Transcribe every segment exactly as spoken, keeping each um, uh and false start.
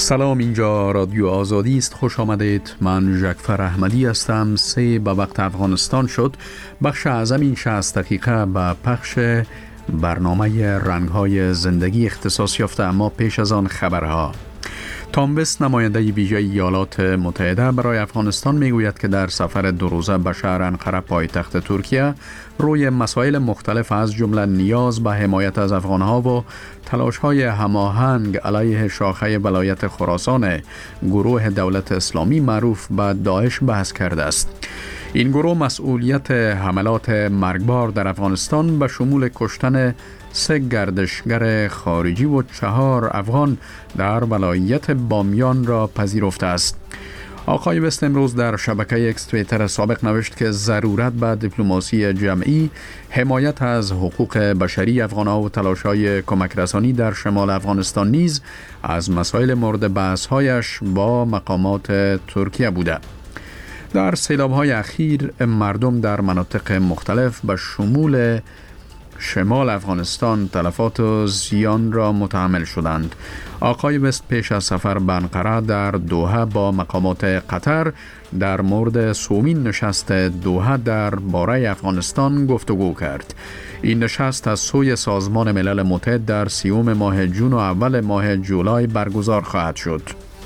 سلام، اینجا رادیو آزادی است. خوش آمدید. من جعفر احمدی هستم. سه به وقت افغانستان شد. بخش اعظم این شصت دقیقه به پخش برنامه رنگ‌های زندگی اختصاص یافته، اما پیش از آن خبرها. تام وست، نماینده ویژه ایالات متحده برای افغانستان، میگوید که در سفر دو روزه به شهر انقره پایتخت ترکیه روی مسائل مختلف از جمله نیاز به حمایت از افغانها و تلاش‌های هماهنگ علیه شاخه ولایت خراسان گروه دولت اسلامی معروف به داعش بحث کرده است. این گروه مسئولیت حملات مرگبار در افغانستان به شمول کشتن سه گردشگر خارجی و چهار افغان در ولایت بامیان را پذیرفته است. آقای وست امروز در شبکه اکس توییتر سابق نوشت که ضرورت به دیپلماسی جمعی، حمایت از حقوق بشری افغان‌ها و تلاش‌های کمک رسانی در شمال افغانستان نیز از مسائل مورد بحث‌هایش با مقامات ترکیه بوده. در سیلاب‌های اخیر مردم در مناطق مختلف به شمول شمال افغانستان تلفات و زیان را متحمل شدند. آقای وست پیش از سفر به انقره در دوحه با مقامات قطر در مورد سومین نشست دوحه در باره افغانستان گفتگو کرد. این نشست از سوی سازمان ملل متحد در سیوم ماه جون و اول ماه جولای برگزار خواهد شد.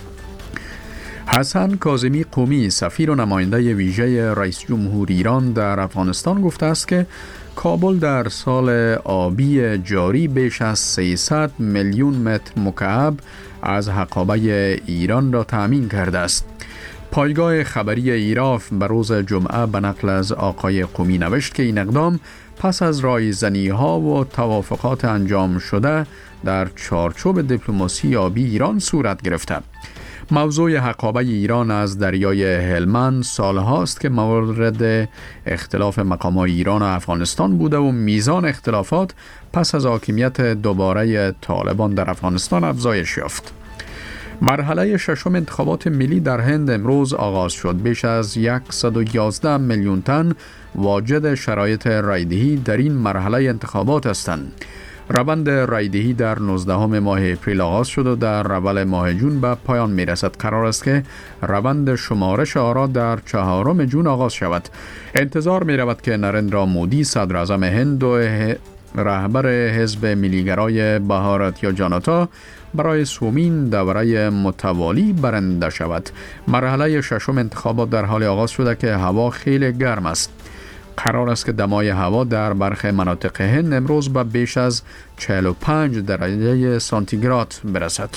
حسن کاظمی قمی، سفیر و نماینده ویژه رئیس جمهور ایران در افغانستان، گفته است که کابل در سال آبی جاری بیش از سیصد میلیون متر مکعب از حقابه ایران را تأمین کرده است. پایگاه خبری ایراف به روز جمعه به نقل از آقای قمی نوشت که این اقدام پس از رایزنی‌ها و توافقات انجام شده در چارچوب دیپلماسی آبی ایران صورت گرفته. موضوع حقابه ایران از دریای هلمند سالهاست که مورد اختلاف مقامات ایران و افغانستان بوده و میزان اختلافات پس از حاکمیت دوباره طالبان در افغانستان افزایش یافت. مرحله ششم انتخابات ملی در هند امروز آغاز شد. بیش از صد و یازده میلیون تن واجد شرایط رایدهی در این مرحله انتخابات هستند. روند رایدهی در نوزدهم ماه اپریل آغاز شد و در اول ماه جون به پایان می رسد. قرار است که روند شمارش آرا در چهارم جون آغاز شود. انتظار می رود که نریندرا مودی، صدر اعظم هند و رهبر حزب ملیگرای بهارت یا جاناتا برای سومین دوره متوالی برنده شود. مرحله ششم انتخابات در حال آغاز شده که هوا خیلی گرم است. قرار است که دمای هوا در برخی مناطق هند امروز به بیش از چهل و پنج درجه سانتیگراد برسد.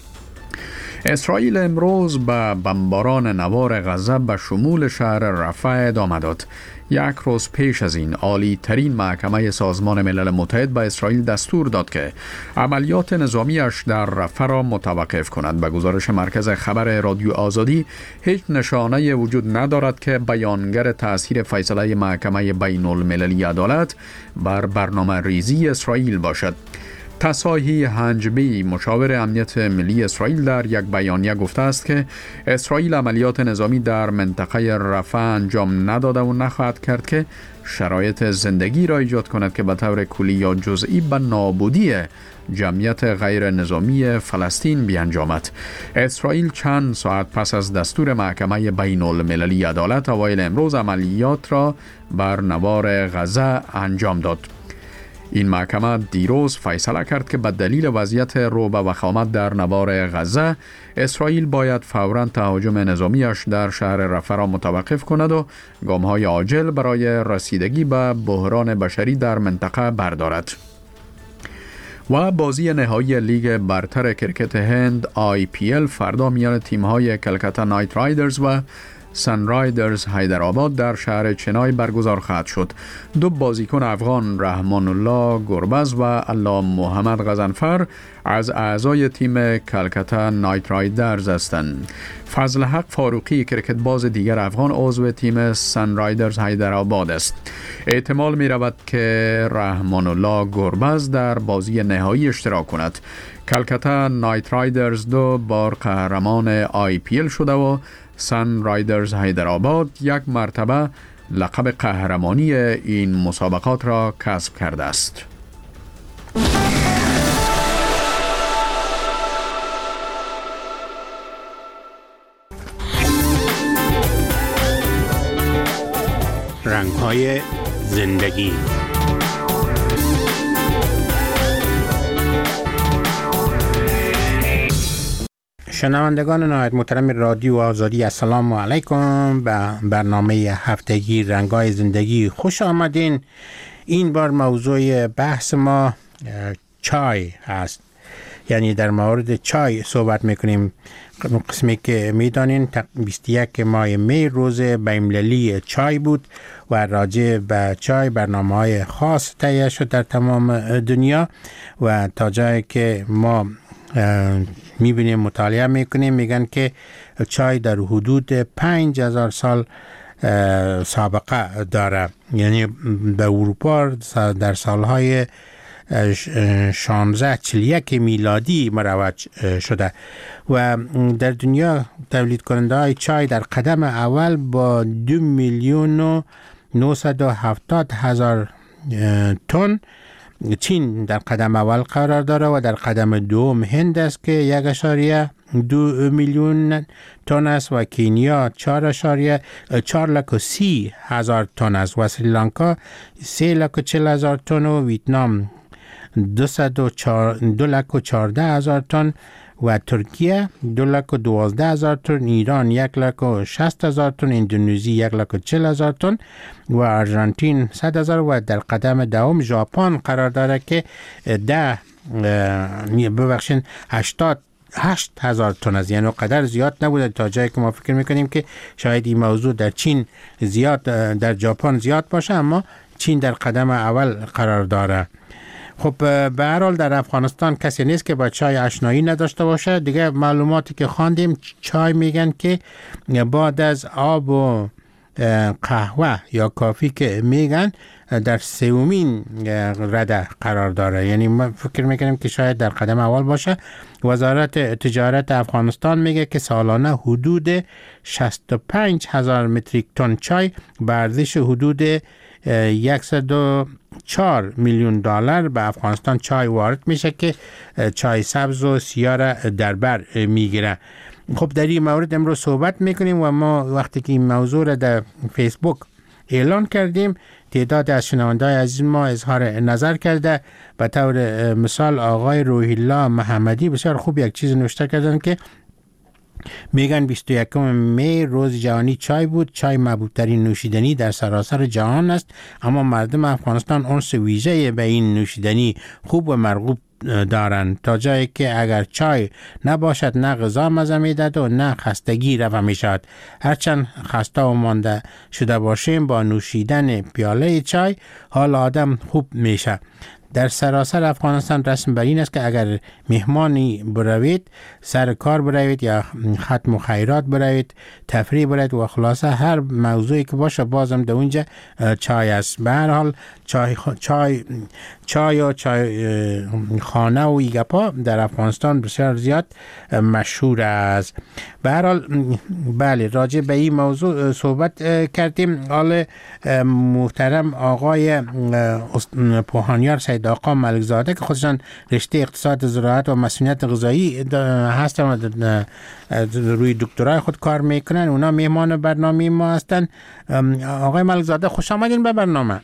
اسرائیل امروز به بمباران نوار غزه به شمول شهر رفح ادامه داد. یک روز پیش از این عالی ترین محکمه سازمان ملل متحد به اسرائیل دستور داد که عملیات نظامیش در رفح را متوقف کند. به گزارش مرکز خبر رادیو آزادی، هیچ نشانه وجود ندارد که بیانگر تأثیر فیصله محکمه بین المللی عدالت بر برنامه ریزی اسرائیل باشد. تساهی هنجبی، مشاور امنیت ملی اسرائیل، در یک بیانیه گفته است که اسرائیل عملیات نظامی در منطقه رفح انجام نداده و نخواهد کرد که شرایط زندگی را ایجاد کند که به طور کلی یا جزئی به نابودی جمعیت غیر نظامی فلسطین بیانجامد. اسرائیل چند ساعت پس از دستور محکمه بین المللی عدالت اوایل امروز عملیات را بر نوار غزه انجام داد. این محکمه دیروز فیصله کرد که به دلیل وضعیت رعب و وخامت در نوار غزه، اسرائیل باید فوراً تهاجم نظامیش در شهر رفح را متوقف کند و گام‌های عاجل برای رسیدگی به بحران بشری در منطقه بردارد. و بازی نهایی لیگ برتر کرکت هند آی پی ال فردا میان تیم‌های کلکتا نایت رایدرز و سن رایدرز حیدرآباد در شهر چنای برگزار خواهد شد. دو بازیکن افغان، رحمان الله گربز و الله محمد غضنفر، از اعضای تیم کلکتا نایت رایدرز هستند. فضل حق فاروقی، کرکت باز دیگر افغان، عضو تیم سن رایدرز حیدرآباد است. احتمال می رود که رحمان الله گربز در بازی نهایی اشتراک کند. کلکتا نایت رایدرز دو بار قهرمان آی پی ال شده و سن رایدرز حیدرآباد یک مرتبه لقب قهرمانی این مسابقات را کسب کرده است. رنگ‌های زندگی. شنوندگان نهایت محترم رادیو آزادی، السلام علیکم. به برنامه هفتگی رنگ‌های زندگی خوش آمدین. این بار موضوع بحث ما چای هست، یعنی در مورد چای صحبت میکنیم. قسمی که میدانین بیست و یک ماه می روز بین‌المللی چای بود و راجع به چای برنامه‌های خاص تهیه شد در تمام دنیا و تا جایی که ما میبینیم مطالعه میکنیم میگن که چای در حدود پنج هزار سال سابقه داره، یعنی به اروپا در سالهای شانزده چهل و یک میلادی مروج شده و در دنیا تولید کننده های چای در قدم اول با دو میلیون و نهصد و هفتاد هزار تن. چین در قدم اول قرار داره و در قدم دوم هند است که یک اشاریه دو میلیون تن است و کنیا چهار اشاریه چهار لک و سی هزار تن است و سریلانکا سه لک و چل هزار تن و ویتنام دو لک و چارده هزار تن و ترکیه دو لک و دوازده هزار تن، ایران یک لک و شصت هزار تن، اندونزی یک لک و چل هزار تن و آرژانتین صد هزار و در قدم دوم ژاپن قرار داره که ده ببخشین هشتاد هشت هزار تن است، یعنی قدر زیاد نبوده تا جایی که ما فکر میکنیم که شاید این موضوع در چین زیاد در ژاپن زیاد باشه، اما چین در قدم اول قرار داره. خب به هر حال در افغانستان کسی نیست که با چای آشنایی نداشته باشه. دیگه معلوماتی که خواندیم چای میگن که بعد از آب و قهوه یا کافی که میگن در سومین رده قرار داره، یعنی ما فکر میکنیم که شاید در قدم اول باشه. وزارت تجارت افغانستان میگه که سالانه حدود شصت و پنج هزار متریک تن چای به ارزش حدود صد و چهار میلیون دلار به افغانستان چای وارد میشه که چای سبز و سیاه در بر میگیره. خب در این مورد امروز صحبت میکنیم و ما وقتی که این موضوع را در فیسبوک اعلان کردیم تعداد از شنونده‌های عزیز ما اظهار نظر کرده. به طور مثال آقای روحی الله محمدی بسیار خوب یک چیز نوشته کردن که میگن بیست و یکم می روز جهانی چای بود. چای محبوب ترین نوشیدنی در سراسر جهان است، اما مردم افغانستان انس ویژه به این نوشیدنی خوب و مرغوب دارند تا جایی که اگر چای نباشد نه غذا مزه میدهد و نه خستگی رفع میشد. هرچند خسته و مانده شده باشیم با نوشیدن پیاله چای حال آدم خوب میشه. در سراسر افغانستان رسم بر این است که اگر مهمانی بروید، سر کار بروید یا ختم و خیرات بروید، تفریح بروید و خلاصه هر موضوعی که باشه بازم در اونجا چای است. به هر حال چای چای چای و چای خانه و ایگپا در افغانستان بسیار زیاد مشهور است. به هر حال بله راجع به این موضوع صحبت کردیم. حال محترم آقای پوهانیار سید آقا ملکزاده که خودشان رشته اقتصاد زراعت و مسئولیت غذایی هستن و روی دکترای خود کار میکنن، اونا مهمان برنامه ما هستن. آقای ملکزاده خوش آمدین به برنامه.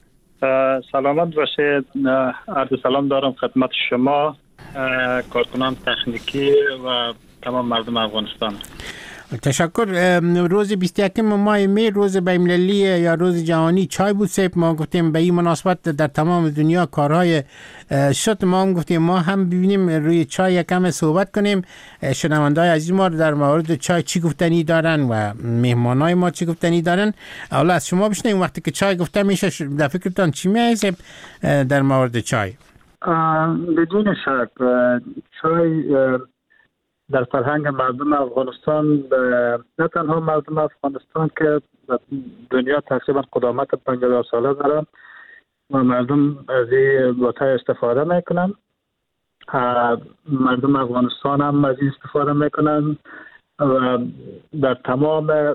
سلامت باشید. عرض سلام دارم خدمت شما، کارکنان تکنیکی و تمام مردم افغانستان. تشکر. روز بیست و یکم ماه می روز بین‌المللی یا روز جهانی چای بود. سیب ما گفتیم به این مناسبت در تمام دنیا کارهای شد. ما هم گفتیم ما هم ببینیم روی چای یکم صحبت کنیم. شنونده‌های عزیز ما در مورد چای چی گفتنی دارن و مهمانای ما چی گفتنی دارن. حالا از شما بشنویم وقتی که چای گفته میشه در فکرتان چی میایسه در مورد چای؟ بدون شک چای در فرهنگ مردم افغانستان، نه تنها مردم افغانستان که دنیا تقریبا قدامت پنجاه ساله دارن و مردم از این بوته استفاده میکنن، مردم افغانستان هم از این استفاده میکنن و در تمام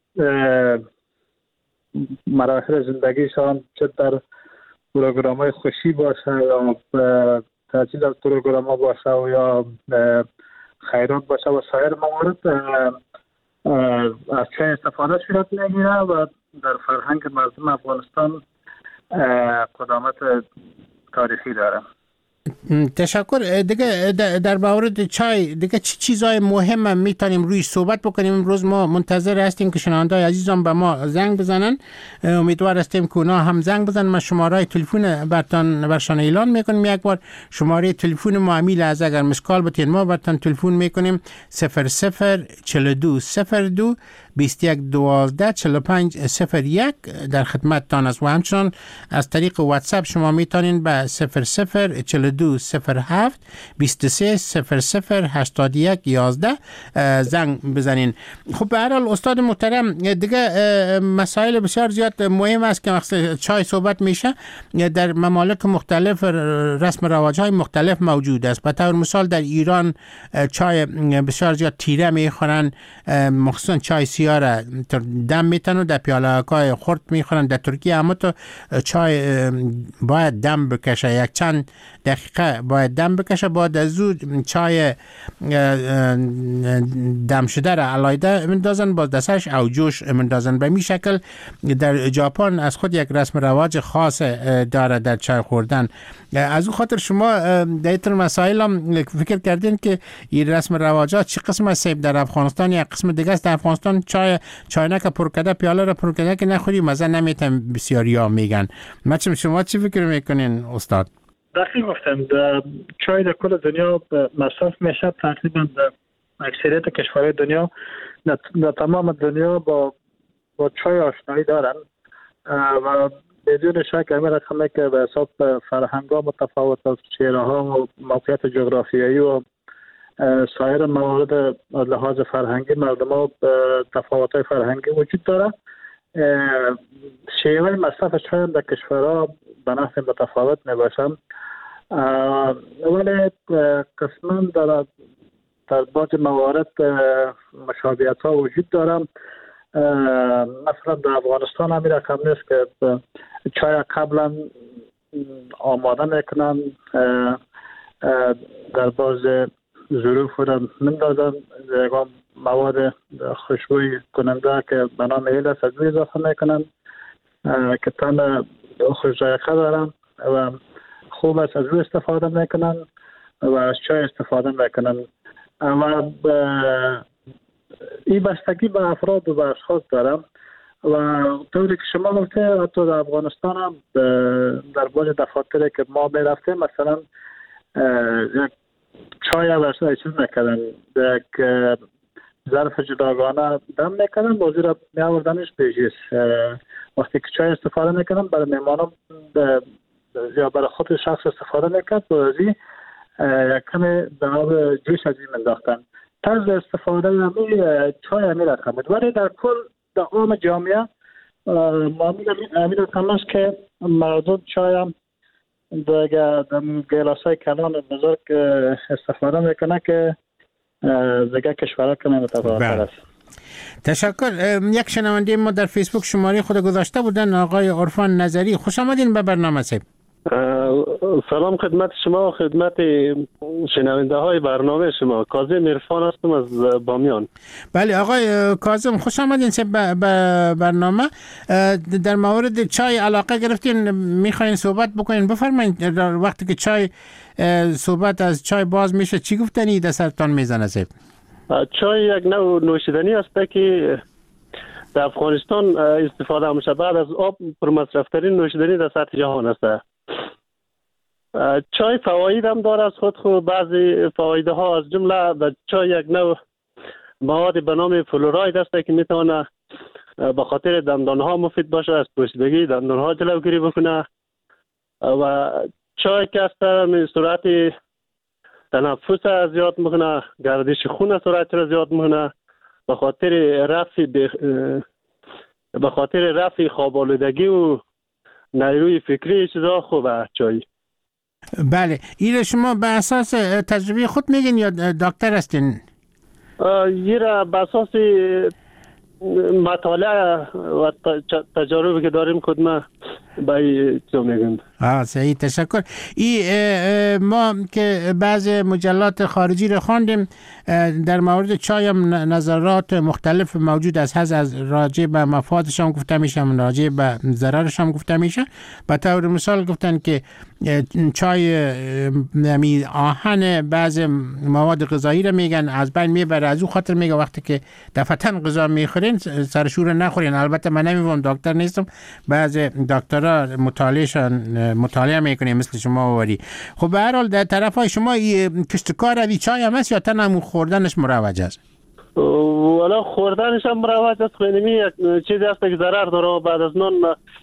مراحل زندگیشان، چه در پروگرام های خوشی باشه یا تحصیل از پروگرام ها باشه و یا خیرات باشه و سایر موارد، از چای استفاده صورت میگیره و در فرهنگ مردم افغانستان قدامت تاریخی داره. تشکر. دیگه در مورد چای دیگه چی چیزای مهم میتونیم روی صحبت بکنیم؟ امروز ما منتظر هستیم که شنوندای عزیزان به ما زنگ بزنن. امیدوار هستیم که اونا هم زنگ بزنن. ما شماره تلفن برتان برشان اعلان میکنیم. یک بار شماره تلفن ما امیل از اگر مسکال بتین ما برتان تلفن میکنیم صفر صفر چهل و دو صفر دو بیست و یک دوازده چهل و پنج صفر یک در خدمت تان است و همچنان از طریق واتساپ شما میتونین به صفر صفر چهل و دو صفر هفت بیست و سه صفر صفر هشتاد و یک یازده زنگ بزنین. خب به هر حال استاد محترم دیگه مسائل بسیار زیاد مهم است که وقت چای صحبت میشه در ممالک مختلف رسم و رواج‌های مختلف موجود است. به طور مثال در ایران چای بسیار زیاد تیره میخورن، مخصوصا چای سیاه را دم میتن و در پیاله های خرد میخورن. در ترکیه اما تو چای باید دم بکشه، یک چند دقیقه باید دم بکشه. بعد از او چای دم شده را علایده مندازن، باز دستش او جوش مندازن. به می شکل در ژاپن از خود یک رسم رواج خاص داره در چای خوردن. از اون خاطر شما در این مسائل هم فکر کردین که این رسم رواجات چه قسم است در افغانستان یا قسم دیگه است؟ در افغانستان چای چاینک پرکده پیاله را پرکده که نخوری مزه نمیتن بسیاری ها میگن. مثلا شما چی فکر میکنین استاد؟ دقیق گفتم. چای در کل دنیا مصرف میشه. تقریبا در اکثریت کشورهای دنیا در تمام دنیا با با چای آشنایی دارن و بدون شک همین رقمه که به حساب فرهنگ‌ها متفاوت است، چهره‌ها و موقعیت جغرافیایی و سایر موارد لحاظ فرهنگی مردم‌ها تفاوت‌های فرهنگی وجود داره. شیوه مصرف چای در کشورها به نحو متفاوت میباشن، ولی قسما در در بعض موارد مشابهت‌ها وجود دارن. مثلا در افغانستان همین رقم نیست که چای قبلا آماده میکنن، در بعض ظروف رو مندازن، مواد خوشبوی کننده که به نام ایل است از روی اضافه میکنن که تن خوش ذائقه دارن و خوب است، از روی استفاده میکنن و از چای استفاده میکنن و این بستگی به افراد و به اشخاص دارم. و طوری که شما گفته حتی در افغانستان هم در بعض دفاتری که ما میرفتیم مثلا یک چای ورسای چیز میکردن، یک ظرف جداگانه دم میکردن، بازی را میاوردنش پیشیست. وقتی که چای استفاده میکردن برای میمانم یا برای خود شخص استفاده میکرد، بازی یک کمی به آب جوش از این منداختن. طرز استفاده همی چای همی رقم بود، ولی در کل در عام جامعه معمول همی رقم است که مردم چای هم در گیلاس های کلان بزرگ استفاده میکنه که دیگه کشورها کنه متفاوت‌تر است. تشکر. یک شنونده ما در فیسبوک شماره خود گذاشته بودن، آقای عرفان نظری. خوش آمدین به برنامه سیب. سلام خدمت شما و خدمت شنونده های برنامه شما. کاظم عرفان هستم از بامیان. بله آقای کاظم خوش آمدین به برنامه. در مورد چای علاقه گرفتین، میخواین صحبت بکنین، بفرمایید. وقتی که چای صحبت از چای باز میشه چی گفتنی در سرتان میزنه سیب؟ چای یک نوع نوشیدنی است که در افغانستان استفاده میشه. بعد از آب پرمصرف‌ترین نوشیدنی در سطح جهان است. چای فواید هم داره از خود خود. بعضی فواید ها از جمله در چای یک نوع مواد به نام فلوراید است که میتونه به خاطر دندان ها مفید باشه، از پوسیدگی دندان ها جلوگیری بکنه. و چای که است به صورت تنفس زیاد میکنه، گردش خون صورت را زیاد میکنه، به خاطر رفع به خاطر رفع خواب آلودگی و نیروی فکری چیزا خوبه چای. بله. این شما به اساس تجربه خود میگین یا دکتر هستین؟ این را به اساس مطالعه و تجاربی که داریم خود ما به چیزا میگن. آه صحیح، تشکر. ای ما که بعض مجلات خارجی رو خواندیم در مورد چای هم نظرات مختلف موجود است، هست از راجع به مفادش هم گفته میشه، راجع به ضررش هم گفته میشه. به طور مثال گفتن که چای می آهن بعض مواد غذایی رو میگن از بین میبره، از او خاطر میگه وقتی که دفعتاً غذا میخورین سرشور نخورین. البته من نمیگم، دکتر نیستم، بعض دکترها مطالعهشان مطالعه میکنه مثل شما وری. خب به هر حال در طرفای شما کشتکار از چای هم هست یا تنها خوردنش مروج است؟ والا خوردنش هم مروج است، خیلی یک چیزی هست که ضرر داره. بعد از نان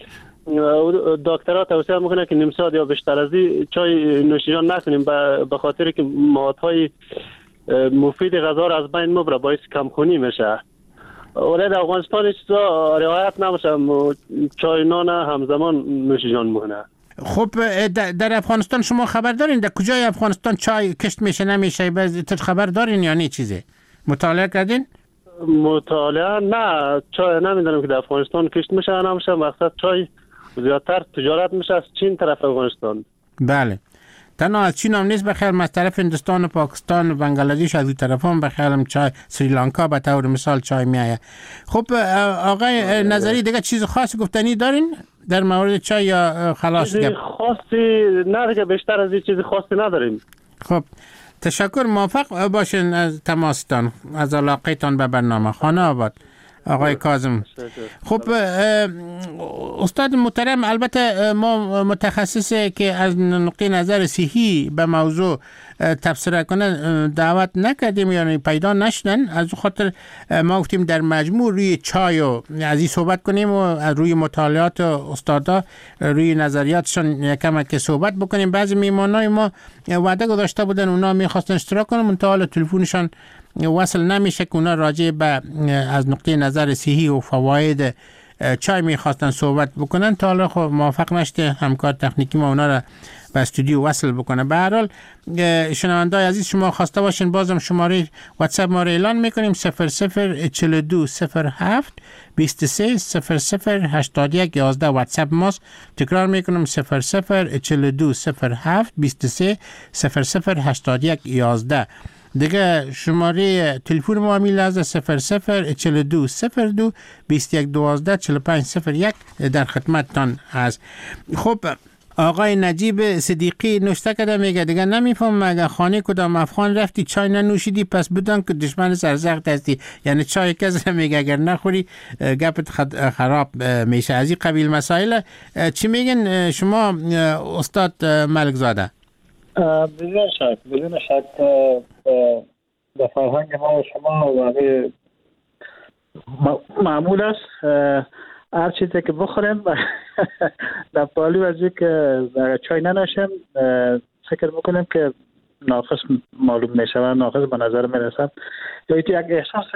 دکترها توصیه میکنه که نیم ساعت یا بیشتر از این چای نوشیدن نکنیم، به خاطر که موادهای مفید غذا را از بین میبره، باعث کمخونی میشه. ولی در افغانستان چیزا رعایت نمیشه، چای نان همزمان نوشیدن میکنه. خب در افغانستان شما خبر دارین در کجای افغانستان چای کشت میشه نمیشه؟ باز خبر دارین یا نه؟ چیزی مطالعه کردین؟ مطالعه نه، چای نمیدونم که در افغانستان کشت میشه نمیشه. مقصد چای زیادتر تجارت میشه از چین طرف افغانستان. بله، تنها از چین هم نیست، بخیر از طرف هندوستان و پاکستان و بنگلادیش از این طرف هم بخیرم چای، سریلانکا به طور مثال چای میایه. خب آقای نظری دیگه چیز خاصی گفتنی دارین در مورد چای یا خلاص؟ چیز خاصی نه دیگه، بیشتر از این چیز خاصی نداریم. خب تشکر، موفق باشین از تماستان، از علاقهتان به برنامه. خانه آباد آقای کاظم. خب استاد محترم، البته ما متخصصی که از نقطه نظر صحی به موضوع تبصره کنه دعوت نکردیم، یعنی پیدا نشدن. از خاطر ما گفتیم در مجموع روی چای و از این صحبت کنیم و از روی مطالعات استادا روی نظریاتشان یکم که صحبت بکنیم. بعضی میمانای ما وعده گذاشته بودن اونا میخواستن اشتراک کنن، منتها حالا تلفنشان وصل نمیشه که اونا راجع به از نقطه نظر صحی و فواید چای میخواستن صحبت بکنن. تا حالا خب موافق نشده همکار تکنیکی ما اونا را به استودیو وصل بکنه. به هر حال شنوندای عزیز شما خواسته باشین بازم شماره واتساپ ما را اعلان میکنیم صفر صفر چهل و دو صفر هفت بیست و سه صفر صفر هشتاد و یک یازده واتساپ ماست. تکرار میکنم صفر صفر چهل و دو صفر هفت بیست و سه صفر صفر هشتاد و یک یازده. دیگه شماره تلفن ما میل از صفر صفر چهل و دو صفر دو بیست و یک دوازده چهل و پنج صفر یک در خدمتتان هست. خب آقای نجیب صدیقی نوشته کرده، میگه دیگه نمیفهم اگه خانه کدام افغان رفتی چای ننوشیدی پس بدون که دشمن سرسخت هستی. یعنی چای کسی میگه اگر نخوری گپت خراب میشه. از این قبیل مسائل چی میگن شما استاد ملک زاده؟ بدون شک بدون شک در فرهنگ ما و شما واقعی معمول است هر چیزی که بخوریم در پالی وزی که چای ننوشیم فکر میکنیم که ناقص معلوم میشه و ناقص به نظر میرسد یا یک احساس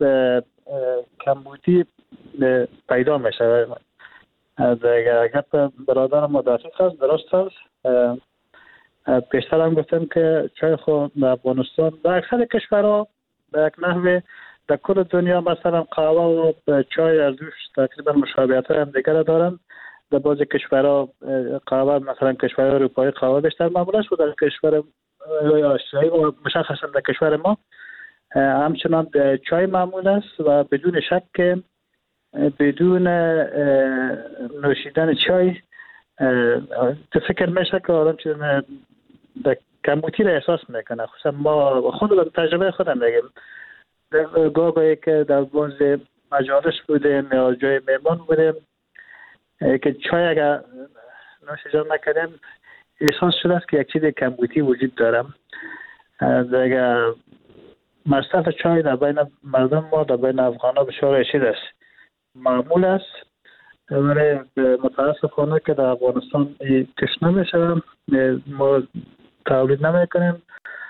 کمبودی پیدا میشه. اگر برادر مدافع است درست است. پیشتر هم گفتم که چای خود در افغانستان در اکثر کشورها به یک نحوه در کل دنیا مثلا قهوه و چای از دوش تقریبا مشابهت هم دیگر دارن. در بعضی کشورها قهوه مثلا کشور اروپایی قهوه بیشتر معمول است و در کشور آسیایی و مشخصا در کشور ما همچنان چای معمول است و بدون شک که بدون نوشیدن چای تو فکر میشه که آدم چیز در کمبودی را احساس میکنه. خصوصا ما خود تجربه خودم میگم گاهی که در باز مجالس بودیم یا جای میمان بودیم که چای اگر نوشیدن نکردیم احساس شده است که یک چیز کمبودی وجود دارم. دیگه مصرف چای در بین مردم ما در بین افغان ها بسیار رشید است، معمول است، ولی متاسفانه که در افغانستان کش نمیشه، ما تولید نمی کنیم.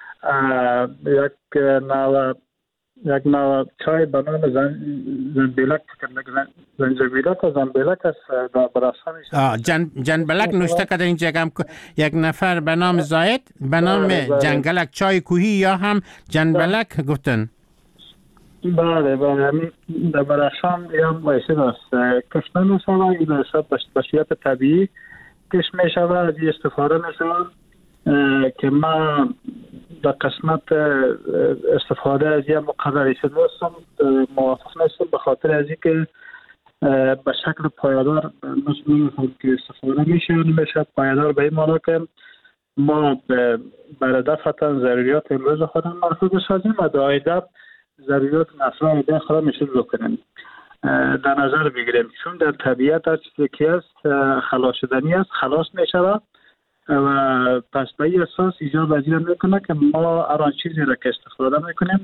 یک نوع یک نوع چای به نام زنبیلک زنجبیلک و زنبیلک است در براسان آه جن جنبلک نوشته کرده اینجا هم یک نفر به نام زاید به نام جنگلک چای کوهی یا هم جنبلک گفتن. بله بله همین در براسان یا هم بایسید است کشنه میشه و این حساب بشیت طبیعی پیش می شود از استفاده می شود که ما در قسمت استفاده از یه مقرری شده هستم موافق نیستم به خاطر از اینکه به شکل پایدار مثل که استفاده میشه نمیشه پایدار به این معنی که ما برای دفعتا ضروریات امروز خودم محفوظ بسازیم و در آینده ضروریات نسل آینده خودم میشه بکنیم در نظر بگیریم چون در طبیعت هر چیزی که است خلاص شدنی است خلاص میشود و پس به این اساس ایجاب وزیر میکنه که ما هر چیزی را که استفاده میکنیم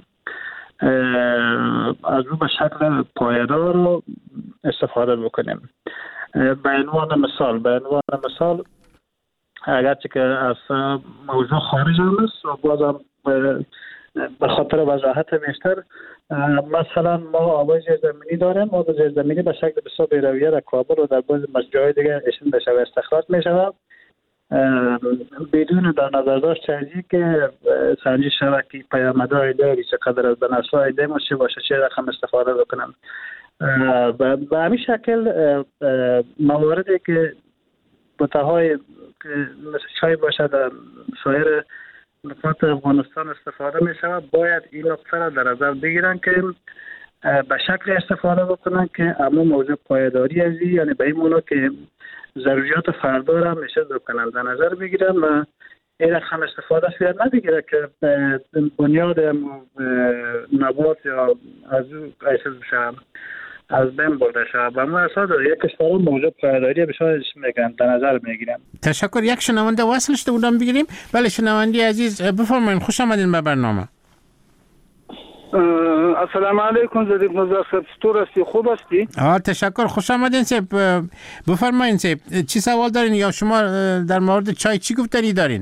از رو به شکل پایدار رو استفاده بکنیم. به عنوان مثال به عنوان مثال اگرچه که از موضوع خارج هم است و بازم به خاطر وضاحت بیشتر مثلا ما آواز زیرزمینی داریم آواز زیرزمینی به شکل بسیار بی‌رویه در کابل و در بعض جای دیگه اشن بشه و استخراج میشه بدون در نظر داشت چیزی که سنجی شود که پیامدهای داری چقدر از به نسل آینده باشه باشه چه رقم استفاده بکنم به همین شکل مواردی که بطاهای مثل چای باشه در سایر نقاط افغانستان استفاده می شود باید این نقطه را در نظر بگیرن که به شکل استفاده بکنن که اما موضوع پایداری ازی یعنی به این معنی که ضروریات فردا را میشه بکنن در نظر بگیرن و این رقم استفاده صورت نبگیره که بنیاد نبات یا از او قیسز بشه از بین برده شد و ما اصلا یک کشور موضوع پایداری بشه میگن در نظر میگیرم. تشکر. یک شنونده وصلش ده بودم بگیریم. بله شنونده عزیز بفرمایید خوش آمدین به برنامه. السلام علیکم زدید مزار صاحب چطور هستی خوب هستی؟ آه تشکر خوش آمدین صاحب بفرمایید صاحب چی سوال دارین یا شما در مورد چای چی گفتنی دارین؟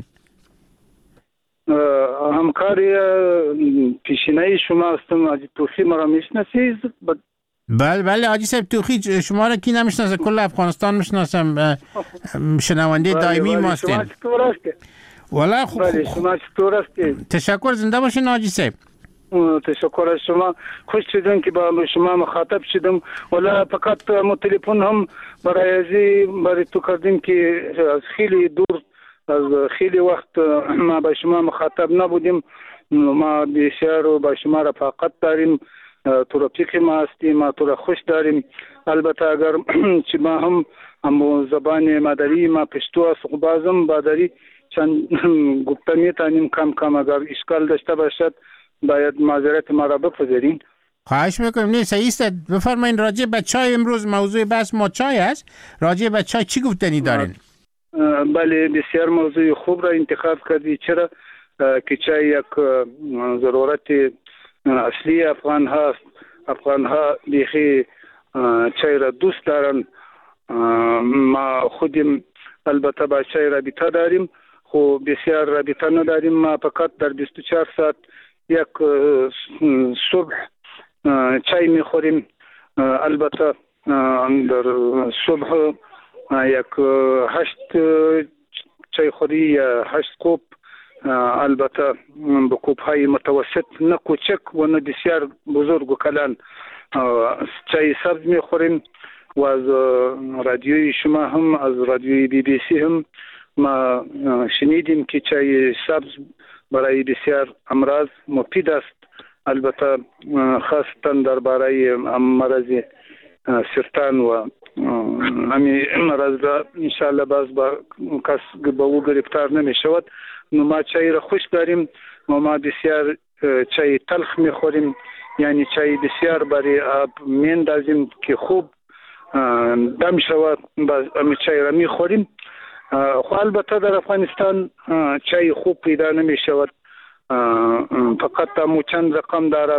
همکاری پیشینه شما هستم حاجی توخی مرا میشناسید؟ بله بله حاجی صاحب توخی شما را کی نمیشناسه کل افغانستان میشناسم شنونده دائمی ما هستین. شما چطور هستی؟ والا خوب بله شما چطور هستی؟ تشکر زنده باشین حاجی صاحب. تشکر از شما خوش شدم که با شما مخاطب شدم ولی فقط ما تلفن هم برای ازی برای تو کردیم که از خیلی دور از خیلی وقت ما با شما مخاطب نبودیم ما بسیار و با شما رفاقت داریم تو رفیق ما هستیم ما تو را خوش داریم البته اگر چی ما هم هم زبان مادری ما پشتو است و بازم بادری چند گفته میتونیم کم کم اگر اشکال داشته باشد باید معذرت ما را بپذیرین. خواهش میکنم. نه صحیح است. بفرمایید راجع به چای امروز موضوع بحث ما چای است. راجع به چای چی گفتنی دارین؟ بله بسیار موضوع خوب را انتخاب کردی چرا که چای یک ضرورت اصلی افغان هست. افغان ها بیخی چای را دوست دارن. ما خودم البته با چای رابطه داریم خو بسیار رابطه نداریم. ما فقط در بیست و چهار ساعت یک صبح چای میخوریم البته در صبح یک هشت چای خوری یا هشت کوب البته به کوب های متوسط نه کوچک و نه بسیار بزرگ و کلان چای سبز میخوریم و از رادیوی شما هم از رادیوی بی بی سی هم ما شنیدیم که چای سبز برای بسیار امراض مفید است البته خاصتا در برای مرض سرطان و همین مرض را انشاءالله باز با کس به او گرفتار نمی شود. ما چای را خوش داریم و ما بسیار چای تلخ می خوریم یعنی چای بسیار برای آب میندازیم که خوب دم شود باز همین چای را می خوریم. خو البته در افغانستان چای خوب پیدا نمی شود فقط همو چند رقم داره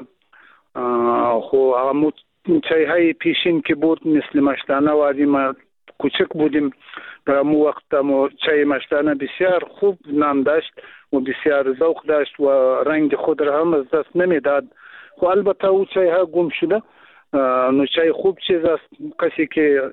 خو همو چای های پیشین که بود مثل مشتانه وادی ما کوچک بودیم در همو وقت همو چای مشتانه بسیار خوب نام داشت و بسیار ذوق داشت و رنگ خود را هم از دست نمی داد خو البته او چای ها گم شده. نو چای خوب چیز است کسی که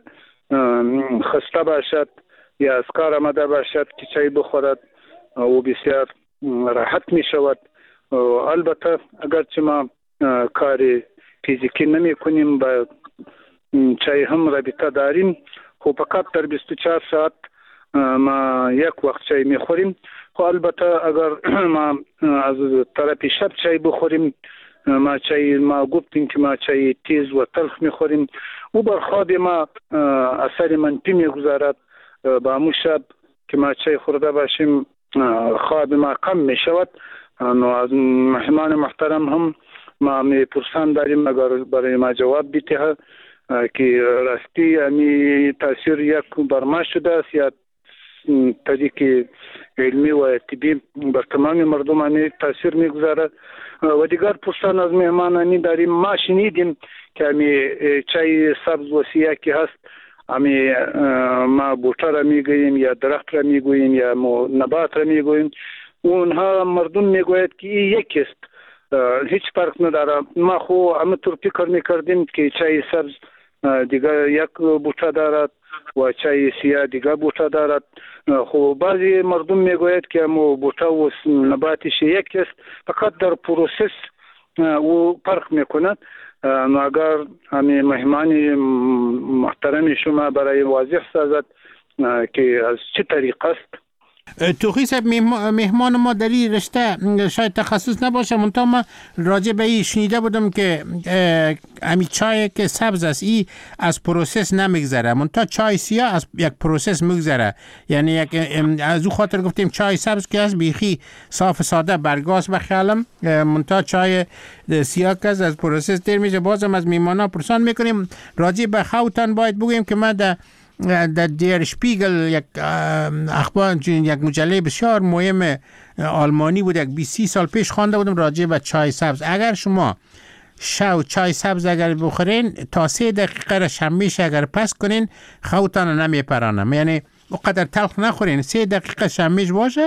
خسته باشد یا از کار آمده باشد که چای بخورد و بسیار راحت می شود. البته اگرچه ما کار فیزیکی نمی کنیم با چای هم رابطه داریم خب فقط در بیست و چهار ساعت ما یک وقت چای میخوریم. خب البته اگر ما از طرف شب چای بخوریم، ما چای ما گفتیم که ما چای تیز و تلخ میخوریم، او بر خواب ما اثر منفی میگذارد. با همون شب که ما چای خورده باشیم خواب ما کم میشود. نو از مهمان محترم هم ما میپرسان داریم اگر برای ما جواب بیته که راستی امی تاثیر یک بر ما شده است یا طریق علمی و طبی بر تمام مردم امی تاثیر میگذارد. و دیگر پرسان از مهمانانی داریم. ما شنیدیم که امی چای سبز و سیاه که هست، امی ما بوته را میگوییم یا درخت را میگوییم یا نبات را میگوییم، اونها مردم میگوید که این یکی است، هیچ فرق نداره. ما خو همونطور فکر میکردیم که چای سبز دیگه یک بوته دارد و چای سیاه دیگه بوته دارد. خو بعضی مردم میگوید که مو بوته و نباتش یک است، فقط در پروسس او فرق میکند. نو اگر همین مهمان محترم شما برای واضح سازد که از چه طریق است. توخی صاحب، مهمان ما در این رشته شاید تخصص نباشه، منتها ما راجع به این شنیده بودم که امی چای که سبز است ای از پروسس نمیگذره، منتها چای سیاه از یک پروسس میگذره. یعنی یک از او خاطر گفتیم چای سبز که است بیخی صاف ساده برگاس بخیالم، منتها چای سیاه که از پروسس دیر میشه. بازم از میمانا پرسان میکنیم راجع به خوتان باید بگویم که ما در در دیر شپیگل یک اخبار یک مجله بسیار مهم آلمانی بود، یک بیست سال پیش خوانده بودم راجع به چای سبز. اگر شما شو چای سبز اگر بخورین تا سه دقیقه را شمیش اگر پس کنین خوتان نمیپرانه، یعنی اونقدر تلخ نخورین، سه دقیقه شمیش باشه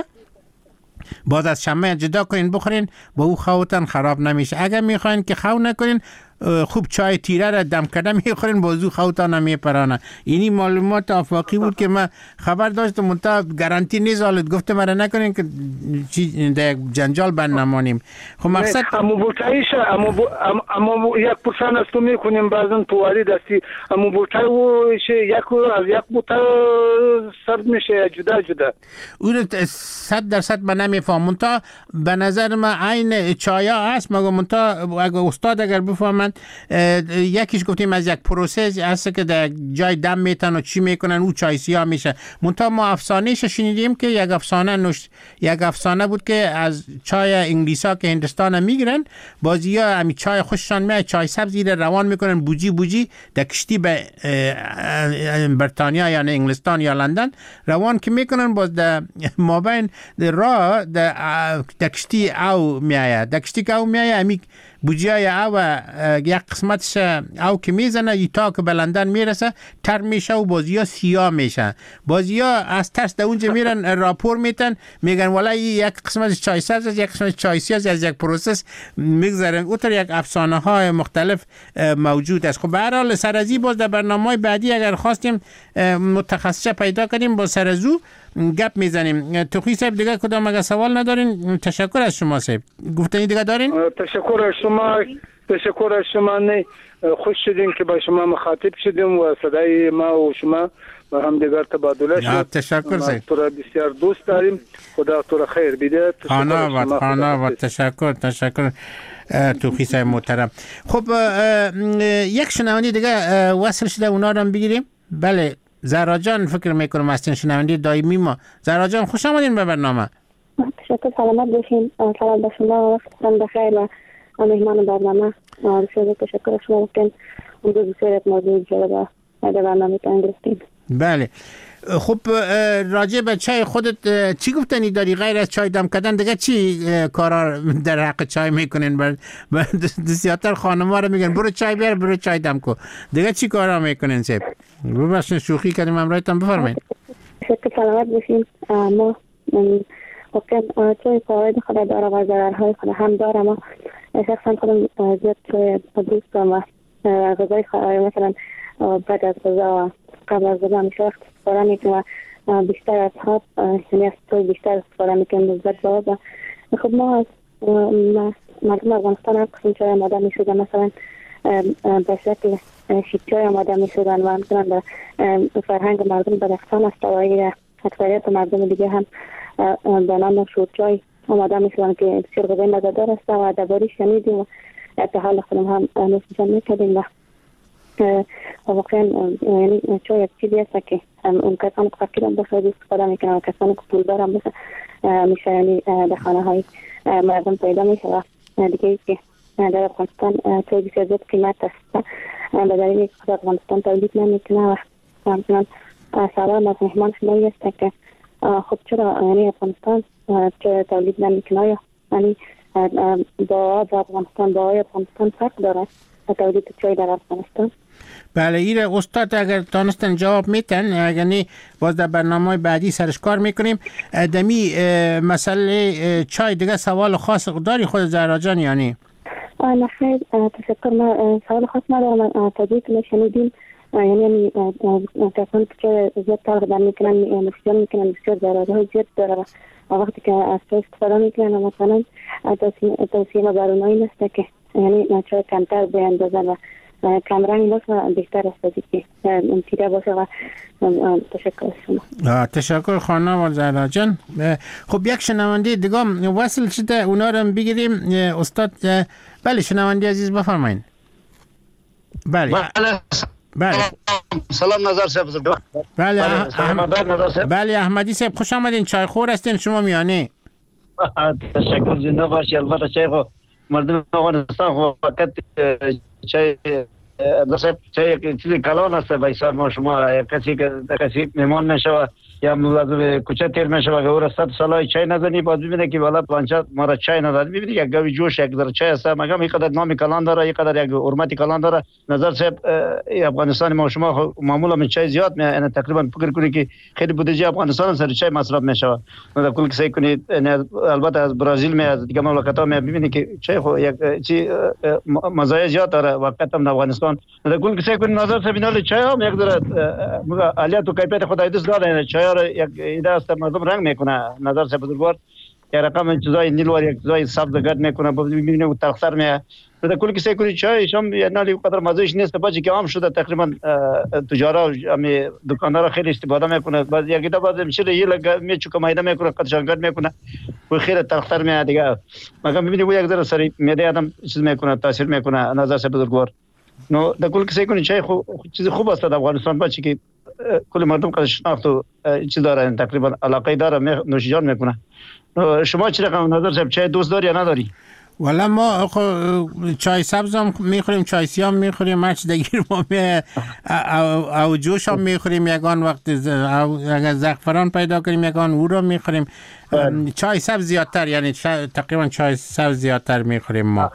باز از شمه جدا کنین بخورین با او خوتان خراب نمیشه. اگر میخواین که خو نکنین خوب چای تیره را دم کرده میخورین بازو خوتان نمیپرانه. اینی معلومات آفاقی بود که من خبر داشتم، منتها گارانتی نیست حالت گفته مرا نکنین که در یک جنجال بند نمانیم. خب مقصد امو بوتایش امو امو یک پرسان است میکنیم بعضن تواری دستی امو بوتایش یک از یک بوتا سرد میشه جدا جدا. اون صد درصد من نمیفهم، منتها به نظر من عین چایا هست. مگه منتها اگه استاد اگر بفهمن یکیش گفتیم از یک پروسس هست که در جای دم میتن و چی میکنن او چای سیاه میشه. منتها ما افسانهش شنیدیم که یک افسانه نوشت یک افسانه بود که از چای انگلیسا که هندستان میگیرن بازیا همین چای خوششان میاد چای سبزی رو روان میکنن بوجی بوجی در کشتی به بریتانیا یا انگلستان یا لندن روان که میکنن، باز در مابین راه در کشتی او میآید در کشتی که او میآید همین بوجیای او یک قسمتش او که میزنه تا که به لندن میرسه تر میشه و بازیا سیاه میشه. بازیا از ترس در اونجا میرن راپور میتن میگن والا یک قسمتش چای سبز است یک قسمتش چای سیاه از یک پروسس میگذارن. اوتر یک افسانه های مختلف موجود است. خب به هر حال سرازی باز در برنامه بعدی اگر خواستیم متخصص پیدا کنیم با سرازو گپ میزنیم. توخی صاحب دیگه کدام اگه سوال ندارین؟ تشکر از شما صاحب. گفتنی دیگه دارین؟ تشکر از شما. تشکر از شما. نه خوش شدیم که با شما مخاطب شدیم و صدای ما و شما با هم دیگر تبادله شد. تشکر صاحب. تو را بسیار دوست داریم. خدا تو را خیر بده. خانا و خانا و تشکر تشکر توخی صاحب محترم. خب یک شنونده دیگه وصل شده اونا رو هم بگیریم. بله زهرا جان فکر میکنم هستین شنونده دائمی ما. زهرا جان خوش آمدین به برنامه. تشکر، سلامت باشین. سلام به شما، وقتتون بخیر و مهمان برنامه. بسیار تشکر از شما که اون دو بسیار موضوع جالب در برنامه تان گرفتین. بله خب راجع به چای خودت چی گفتنی داری غیر از چای دم کردن؟ دیگه چی کارا در حق چای میکنین؟ بر زیادتر خانم‌ها رو میگن برو چای بیار برو چای دم کو. دیگه چی کارا میکنین صاحب؟ ببخشید شوخی کردیم، امرایتان بفرمایید. شکر، سلامت باشین. ما واقعا چای فواید خود داره و ضررهای خود هم داره. ما شخصا خودم زیاد چای دوست دارم و غذای مثلا بعد از غذا و قبل از غذا همیشه وقت استفاده میکنم و بیشتر از خواب یعنی از توی بیشتر استفاده میکنم نسبت به آب. خب ما از مردم افغانستان هر قسم چای آماده میشودن، مثلا به شکل شیب چای آماده میشودن و همچنان به فرهنگ مردم بدخشان استوایی اکثریت مردم دیگه هم به نام شورچای آماده میشدن که بسیار غذای مزه‌دار است و درباره شنیدیم و در حال خودم هم نوش جان میکردیم و واقعا یعنی چای یک چیزی است که اون کسان که فقیر هم باشه استفاده میکنن و کسان که پولدار هم باشه میشه یعنی در خانه های مردم پیدا میشه و دیگه ای که در افغانستان چای بسیار زیاد قیمت است به دلیل که افغانستان تولید نمیکنه و همچنان سوال از مهمان شما است که خب چرا یعنی افغانستان چای تولید نمیکنه یعنی با افغانستان با افغانستان فرق داره تولید چای در افغانستان. بله ایره استاد اگر تانستن جواب میتن اگر نه باز در برنامه بعدی سرش کار میکنیم. دمی مسئله چای دیگه سوال خاص داری خود زهرا جان یعنی؟ نه خیر تشکر. ما سوال خاص ندارم. تجربه که شنیدیم یعنی کسان که زیاد تغذیه میکنن نوشیدن میکنن بسیار ضررهای زیاد داره و وقتی که از چای استفاده میکنن مثلا توصیه ما بر اونایی نیست که یعنی چای کمتر بیاندازن و کم رنگ باشه و بهتر است که تیره باشه و تشکر شما. تشکر خانم زهرا جان. خب یک شنونده دیگه وصل شده اونا رو بگیریم استاد. بله شنونده عزیز بفرمایید. بله بله سلام نظر صاحب. بله احمد بله احمدی صاحب خوش آمدین. چای خور هستین شما میانه؟ تشکر زنده باشی. البته چای خو مردم افغانستان خو فقط چای صاحب چای چیزی کلان است. به حساب ما شما کسی که کسی مهمان نشوه یا ملازم کوچه تیر میشه و اور صد سالای چای نزنی باز ببینه که والا پلانچا ما را چای نداد. ببینید یک گوی جوش یک در چای است مگم یک قدر نام کلان داره یک قدر یک حرمتی کلان داره. نظر صاحب افغانستان ما شما معمولا من چای زیاد می یعنی تقریبا فکر کنید که خیلی بودجه افغانستان سر چای مصرف میشه. در کل کسی کنید البته از برزیل می از دیگه مملکت ها می ببینید که چای خو یک چی مزایای زیاد داره وقت هم افغانستان. در کل کسی کنید نظر صاحب اینا چای هم یک در الیات و کیفیت خدای دوست داره. چای یک ایده است مردم رنگ میکنه. نظر صاحب بزرگوار یک رقم چیزای نیلوار یک چیزای سبز گرد میکنه ببینید و ترختر می در کل کسی کنید چای شام یعنی قدر مزهش نیست باشه که عام شده تقریبا تجارا هم دکاندارا خیلی استفاده میکنه. بعد یک ایده بعد میشه یه لگا میچوکه مایده میکنه قدشان گرد میکنه و خیلی ترختر می دیگه مگم ببینید و یک ذره سری میده آدم چیز میکنه تاثیر میکنه. نظر صاحب بزرگوار نو در کل کسی کنید چای خو چیز خوب است در افغانستان باشه که کل مردم قدر شناخت و چیز داره تقریبا علاقه داره نوش جان میکنه. شما چی رقم نظر صاحب چای دوست داری یا نداری؟ والا ما چای سبز هم میخوریم چای سیاه هم میخوریم هر چی دگیر ما می او جوش هم میخوریم یگان وقت اگر زعفران پیدا کنیم یگان او رو میخوریم. چای سبز زیادتر یعنی تقریبا چای سبز زیادتر میخوریم ما.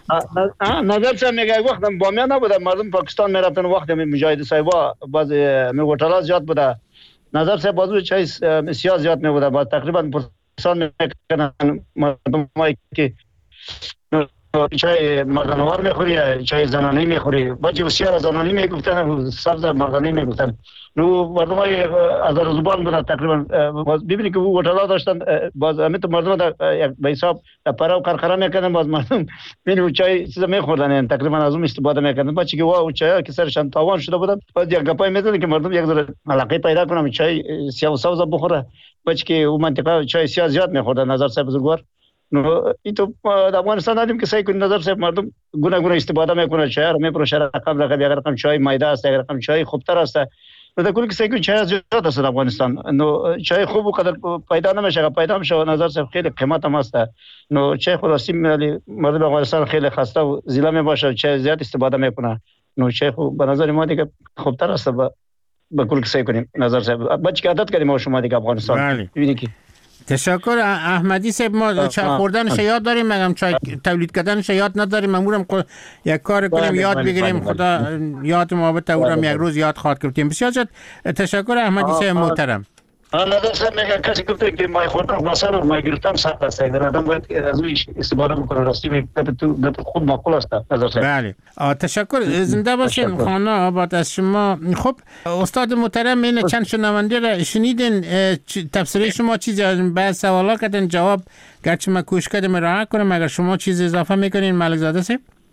نظر صاحب میگه وقت بامیان نبوده مردم پاکستان میرفتن وقت مجاهد صاحبا باز می هتل‌ها زیاد بوده. نظر صاحب بازو چای سیاه زیاد میبوده باز تقریبا پرسان میکنن مردم که چای مردانوار میخوری چای زنانی میخوری باجی بسیار زنانی میگفتن سبز مردانی میگفتن. نو مردم های از زبان بودن تقریبا ببینید که او هتل‌ها داشتن باز همین مردم در به حساب پرا و کرخره میکردن باز مردم ببینید چای چیزا میخوردن تقریبا از اون استفاده میکردن. بچه که وا چای که سرشان تاوان شده بودن باز یک گپای میزدن که مردم یک ذره علاقه پیدا کنن چای سیاه و سبز بخوره. بچه که اون منطقه چای سیاه زیاد میخوردن. نظر صاحب بزرگوار نو این تو در افغانستان دیدیم که سعی کنید نظر صاحب مردم گونه گونه استفاده میکنه چای رو میپروشه رقم رقم یک رقم چای مایده است یک رقم چای خوبتر است. نو در کل که سعی کنید چای زیاد است در افغانستان. نو چای خوب و قدر پیدا نمیشه پیدا میشه نظر صاحب خیلی قیمت هم است. نو چای خلاصی مردم افغانستان خیلی خسته و ضیله میباشه چای زیاد استفاده میکنه. نو چای خوب به نظر ما دیگه خوبتر است به کل که سعی کنیم نظر صاحب بچه که عادت کردیم ما شما دیگه افغانستان ببینید که. تشکر احمدی صاحب. ما چای خوردنش یاد داریم مگم چای تولید کردنش یاد نداریم. مامورم یک کار کنیم یاد بگیریم خدا یاد ما بده او را یک روز یاد خواهد کردیم. بسیار تشکر احمدی صاحب محترم. نظر صاحب میگه کسی گفته که مای خوردن مثلا مای گرفتن سخت است در آدم باید از روش استفاده بکنه راستی به تو خود معقول است نظر صاحب. بله تشکر زنده باشین خانم آباد از شما. خب استاد محترم این چند شنونده را شنیدین تفسیر شما چیزی بعد سوالا کردن جواب گرچه ما کوشش کردیم راحت کنیم اگر شما چیز اضافه میکنین ملک زاده صاحب؟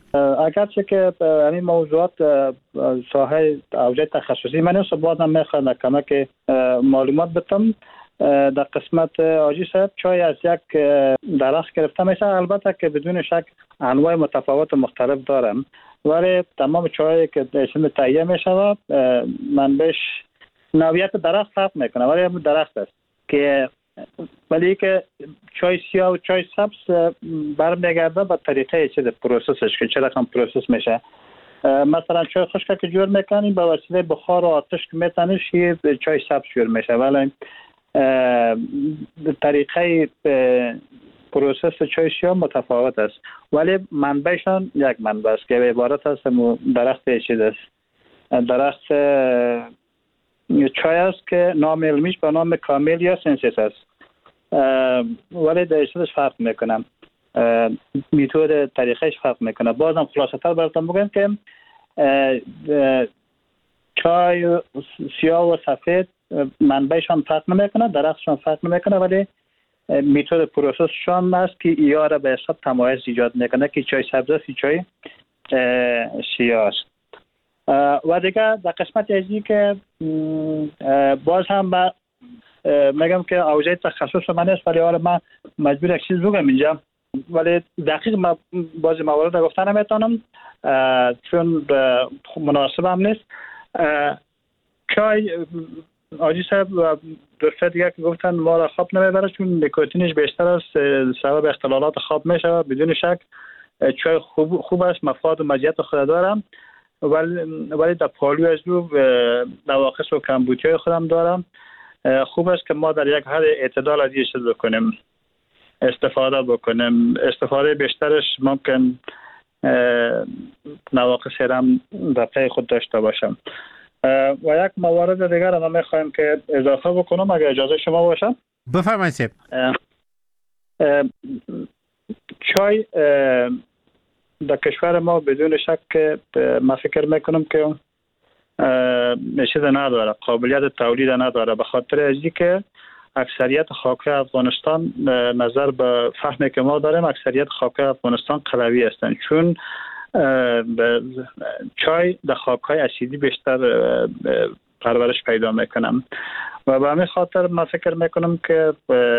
اگرچه که همین موضوعات ساحه اوجه تخصصی من است، بازم میخوام کمک معلومات بدم. در قسمت آجی صاحب چای از یک درخت گرفته میشه، البته که بدون شک انواع متفاوت و مختلف دارم، ولی تمام چای که اسم تهیه میشه منبعش نوعیت درخت فرق میکنه، ولی هم درخت است که ولی که چای سیاه و چای سبز برمیگرده به طریقه چیز پروسسش که چه رقم پروسس میشه. مثلا چای خشک که جور میکنیم به وسیله بخار و آتش که میتنش چای سبز جور میشه، ولی طریقه پروسس چای سیاه متفاوت است، ولی منبعشان یک منبع است که عبارت است درخت چیز است، درخت چای است که نام علمیش به نام کامیلیا سنسیس است، ولی درشتش فرق میکنم، میتود طریقهش فرق میکنه. بازم خلاصه تر براتون بگم که چای سیاه و سفید منبعشان فرق نمیکنه، درختشان فرق نمیکنه، ولی میتود پروسسشان است که یا را به حساب تمایز ایجاد میکنه که چای سبز است چای سیاه است. و دیگه در قسمت ازی که باز هم با میگم که اوجه تخصص من است، ولی حالا من مجبور یک چیز بگم اینجا، ولی دقیق ما بعضی موارد گفتن نمیتونم چون مناسب هم نیست. چای آجی صاحب و دوسته دیگه که گفتن ما را خواب نمیبره چون نیکوتینش بیشتر است، سبب اختلالات خواب میشه. بدون شک چای خوب, خوب است، مفاد و مزیت خود دارم، ولی ولی در پالو از رو نواقص و کمبودی خودم دارم. خوب است که ما در یک حد اعتدال از چیز بکنیم، استفاده بکنیم. استفاده بیشترش ممکن نواقص هم در پی خود داشته باشم. و یک موارد دیگر ما میخوایم که اضافه بکنم اگر اجازه شما باشه. بفرمایید. چای در کشور ما بدون شک ما فکر میکنم که چیز نداره، قابلیت تولید نداره، به خاطر ازی که اکثریت خاک‌های افغانستان نظر به فهمی که ما داریم اکثریت خاک‌های افغانستان قلوی هستند، چون چای در خاک‌های اسیدی بیشتر پرورش پیدا میکنم و به همین خاطر من فکر میکنم که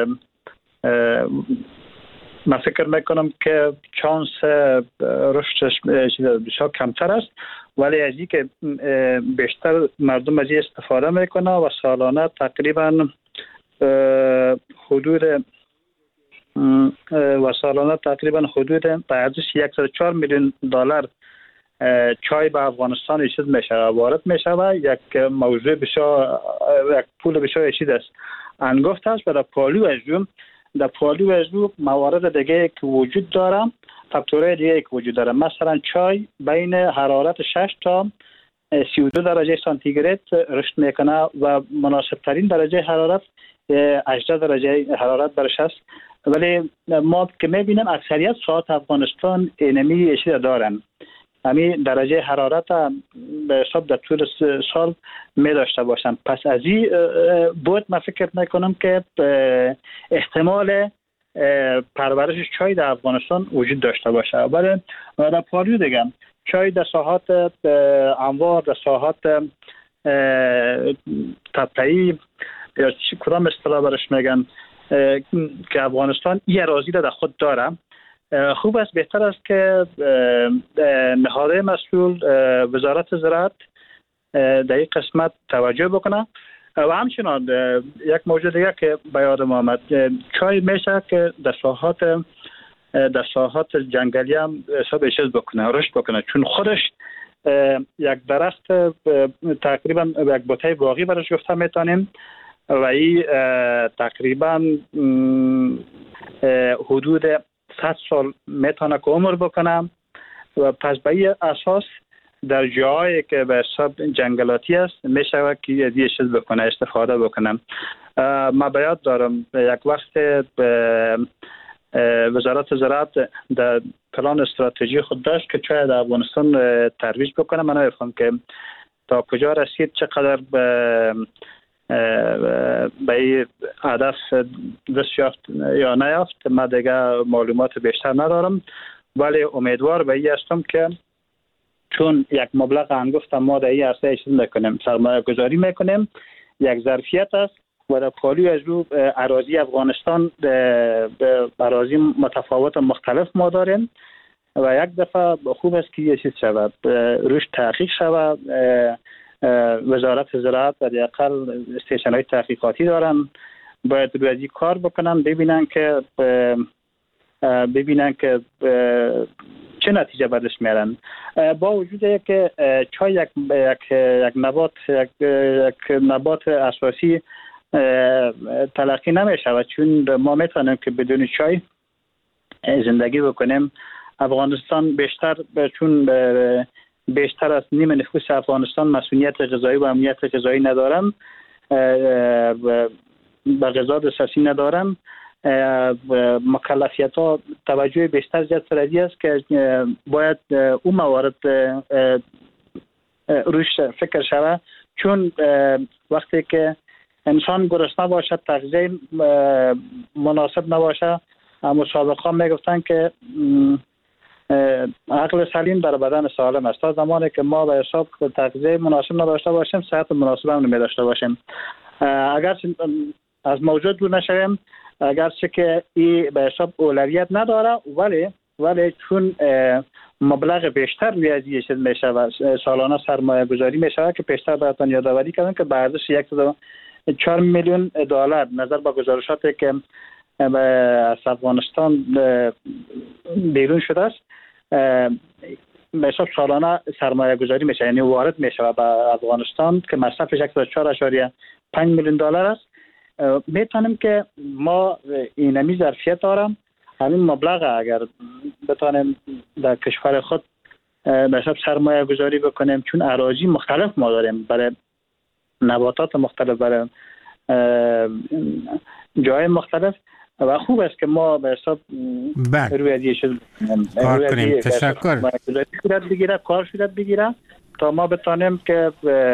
من فکر میکنم که چانس رشدش بسیار کمتر است، ولی از این که بیشتر مردم از این استفاده میکنه و سالانه تقریبا حدود و سالانه تقریبا حدود به ارزش صد و چهار میلیون دلار چای به افغانستان ایجاد میشه، وارد میشه و یک موضوع بسیار یک پول بسیار چیز است انگفت است. و در پالو از رو در پالو از رو موارد دیگه که وجود داره، فاکتورهای دیگه که وجود داره، مثلا چای بین حرارت شش تا سی و دو درجه سانتیگراد رشد میکنه و مناسب ترین درجه حرارت هجده درجه حرارت برش است، ولی ما که میبینیم اکثریت ساعت افغانستان اینمی اشیاء دارن، همین درجه حرارت به حساب در طول سال می داشته باشن. پس از این بود من فکر میکنم که احتمال پرورش چای در افغانستان وجود داشته باشه. ولی در پالو دیگه چای در ساحات انواع، در ساحات تپه‌ای یا چی کدام اصطلاح برش میگن که افغانستان این اراضی را در خود داره، خوب است، بهتر است که نهادهای مسئول وزارت زراعت در این قسمت توجه بکنه. و همچنان یک موضوع دیگه که به یادم آمد، چای میشه که در ساحات در ساحات جنگلی هم حساب چیز بکنه، رشد بکنه، چون خودش یک درخت تقریبا یک بوته باقی برش گفته میتونیم و این تقریبا حدود صد سال میتونه که عمر بکنم و پس به این اساس در جایی که به حساب جنگلاتی است میشه که یه چیز بکنه، استفاده بکنم. ما بیاد دارم یک وقت به وزارت زراعت در پلان استراتژی خود داشت که چای در افغانستان ترویج بکنه. من نمیفهم که تا کجا رسید، چقدر به به این هدف دست یافت یا نیافت، من دیگه معلومات بیشتر ندارم، ولی امیدوار به این هستم که چون یک مبلغ انگفت ما در این عرصه چیز میکنیم، سرمایه گذاری میکنیم، یک ظرفیت است و در پالی از رو اراضی افغانستان اراضی متفاوت و مختلف ما داریم و یک دفعه خوب است که یه چیز شود، روش تحقیق شود. وزارت زراعت و حداقل استیشن های تحقیقاتی دارن، باید روی از کار بکنن، ببینن که ببینن که چه نتیجه بدش میارن. با وجود که چای یک یک یک نبات یک, یک نبات اساسی تلقی نمیشه، چون ما میتونیم که بدون چای زندگی بکنیم. افغانستان بیشتر چون بیشتر از نیم نفوس افغانستان مسئولیت غذایی و امنیت غذایی ندارن، به غذا دسترسی ندارن، مکلفیت ها توجه بیشتر زیاد سردی است که باید اون موارد روش فکر شود. چون وقتی که انسان گرسنه باشد، تغذیه مناسب نباشه، مسابقه میگفتن که عقل سلیم در بدن سالم است. تا زمانی که ما به حساب تغذیه مناسب نداشته باشیم، صحت مناسب هم نمی داشته باشیم. اگر از موجود دور نشویم، اگرچه که این به حساب اولویت نداره، ولی ولی چون مبلغ بیشتر روی از این چیز میشه و سالانه سرمایه گذاری میشه که پیشتر براتون یادآوری کردم که به ارزش صد و چهار میلیون دلار نظر به گزارشاتی که از افغانستان بیرون شده است، به حساب سالانه سرمایه گذاری میشه، یعنی وارد میشه به افغانستان که مصرفش صد و چهار اشاریه پنج میلیون دلار است. میتونیم که ما اینمی ظرفیت دارم، همین مبلغ اگر بتونیم در کشور خود به حساب سرمایه گذاری بکنیم، چون اراضی مختلف ما داریم برای نباتات مختلف، برای جای مختلف، و خوب است که ما به حساب روی ازی شد کار کنیم. تشکر. صورت بگیره، کار صورت بگیره تا ما بتانیم که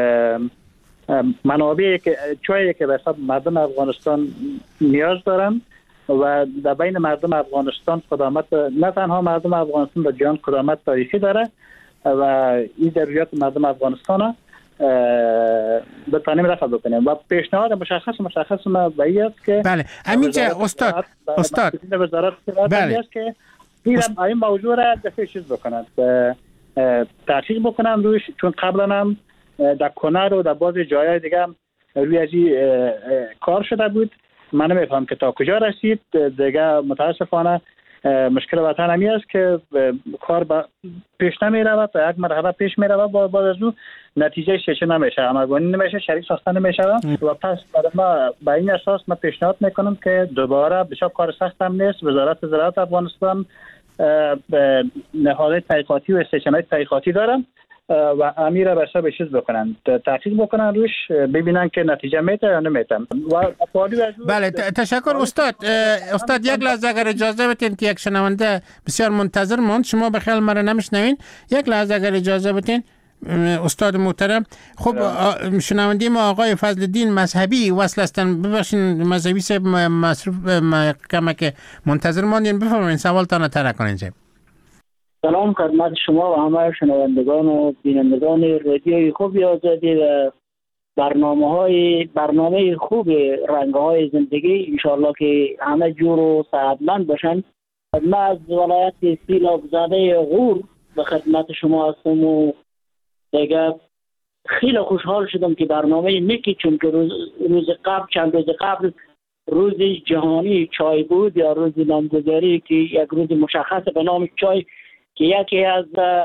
منابعی که چایی که به حساب مردم افغانستان نیاز دارن و در بین مردم افغانستان قدامت، نه تنها مردم افغانستان در جهان قدامت تاریخی داره و این ضروریات مردم افغانستان بتانیم رفع بکنیم. و پیشنهاد مشخص مشخص ما باید است که بله همینجا استاد استاد وزارت بله است که این موضوع را دفعه چیز بکنند، تحقیق بکنند روش، چون قبلا هم در کنر و در بعض جای دیگه هم روی ازی کار شده بود. من نمیفهم که تا کجا رسید دیگه. متاسفانه مشکل وطن همی است که کار با پیش نمی رود و یک مرحله پیش می رود، با بعد از اون نتیجه چه نمیشه، عملگانی نمیشه، شریک ساخته نمیشه. و پس برای ما با این اساس من پیشنهاد میکنم که دوباره بسیار کار سخت هم نیست، وزارت زراعت افغانستان نهادهای تحقیقاتی و استیشن‌های تحقیقاتی دارن و امیر به حساب چیز بکنن، تحقیق بکنن روش، ببینن که نتیجه میده یا نمیده. بله تشکر استاد. استاد یک لحظه اگر اجازه بدین که یک شنونده بسیار منتظر موند، شما به خیال مرا نمیشنوین، یک لحظه اگر اجازه بدین استاد محترم. خب شنونده ما آقای فضلالدین مذهبی وصل هستن. ببخشید مذهبی صاحب مصروف کمه که منتظر ماندین، بفرمایید سوالتان طرح کنین. سلام خدمت شما و همه شنوندگان و بینندگان رادیوی خوب آزادی و برنامه های برنامه خوب رنگ های زندگی، انشاءالله که همه جور و سعادتمند باشن. من از ولایت سیلاب زاده غور به خدمت شما هستم و دیگه خیلی خوشحال شدم که برنامه میکی، چون که روز, روز قبل چند روز قبل روز جهانی چای بود یا روز نامگذاری که یک روز مشخص به نام چای که یکی از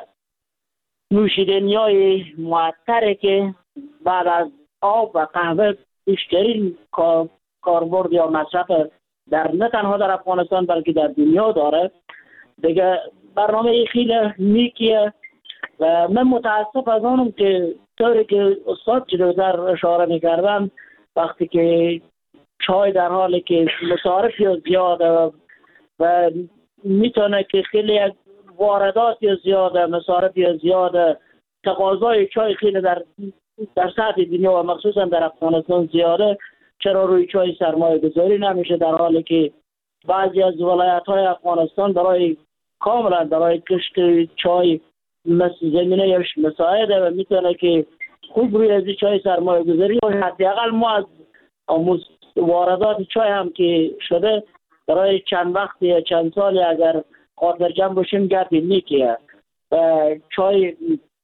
نوشیدنی‌های معطره که بعد از آب و قهوه بیشترین کاربرد یا مصرف در نه تنها در افغانستان بلکه در دنیا داره. دیگه برنامه خیلی نیکیه و من متاسف از آنم که طوری که استاد جلوتر اشاره می‌کردن، وقتی که چای در حالی که مصارف زیاده و میتونه که خیلی واردات زیاده، مصارف زیاده، تقاضای چای خیلی در در سطح دنیا و مخصوصا در افغانستان زیاده، چرا روی چای سرمایه گذاری نمیشه، در حالی که بعضی از ولایت های افغانستان برای کاملا برای کشت چای زمینه مساعده و میتونه که خوب روی از چای سرمایه گذاری و حداقل ما از واردات چای هم که شده برای چند وقت یا چند سال اگر خاطر جمع باشیم گپی نیکیه. چای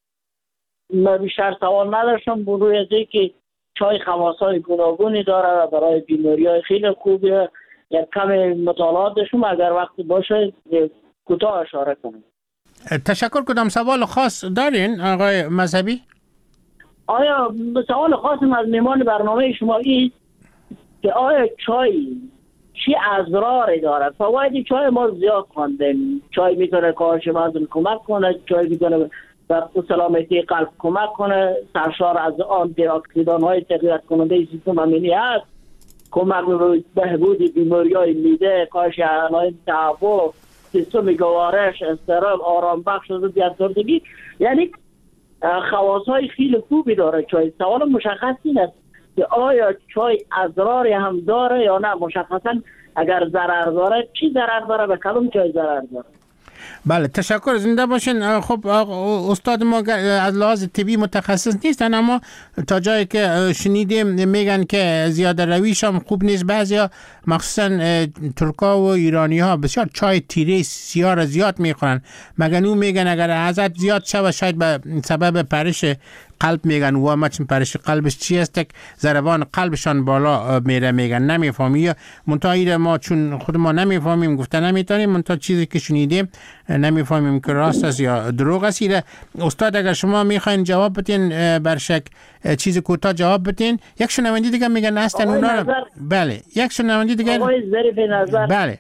من بیشتر سوال نداشتم روی از که چای خواصای گوناگونی داره و برای بیماری های خیلی خوبیه. یک کم مطالعات داشتم اگر وقت باشه کوتاه اشاره کنم. تشکر. کدام سوال خاص دارین آقای مذهبی؟ آیا سوال خاصم از میمان برنامه شما این که آیا چای چی اضراری داره؟ فواید چای ما زیاد خوندیم. چای میتونه کاهش وزن کمک کنه، چای میتونه به سلامتی قلب کمک کنه، سرشار از آنتی اکسیدان های تقویت کننده سیستم ایمنی هست، کمک به بهبود بیماری های میده، کاهش علائم تعفف، سیستم گوارش، اضطراب، آرام بخش و افسردگی. یعنی خواص های خیلی خوبی داره چای. سوال مشخص این است که آیا چای اضراری هم داره یا نه؟ مشخصا اگر ضرر داره چی ضرر داره و کدوم چای ضرر داره؟ بله تشکر، زنده باشین. خب استاد ما از لحاظ طبی متخصص نیستن، اما تا جایی که شنیدیم میگن که زیاده رویش هم خوب نیست. بعضیا مخصوصا ترکا و ایرانی ها بسیار چای تیره سیاه را زیاد میخورن. مگنو میگن اگر عزت زیاد شود شاید به سبب پرش قلب میگن و ما چون پرش قلبش چی است که ضربان قلبشان بالا میره. میگن نمیفهمی یا منتها ما چون خود ما نمیفهمیم گفته نمیتونیم، منتها چیزی که شنیدیم نمیفهمیم که راست است یا دروغ است. استاد اگر شما میخواین جواب بدین بر شک چیز کوتاه جواب بدین. یک شنونده دیگه میگن هستن اونا. بله یک شنونده دیگه. آقای ظریف نظر. بله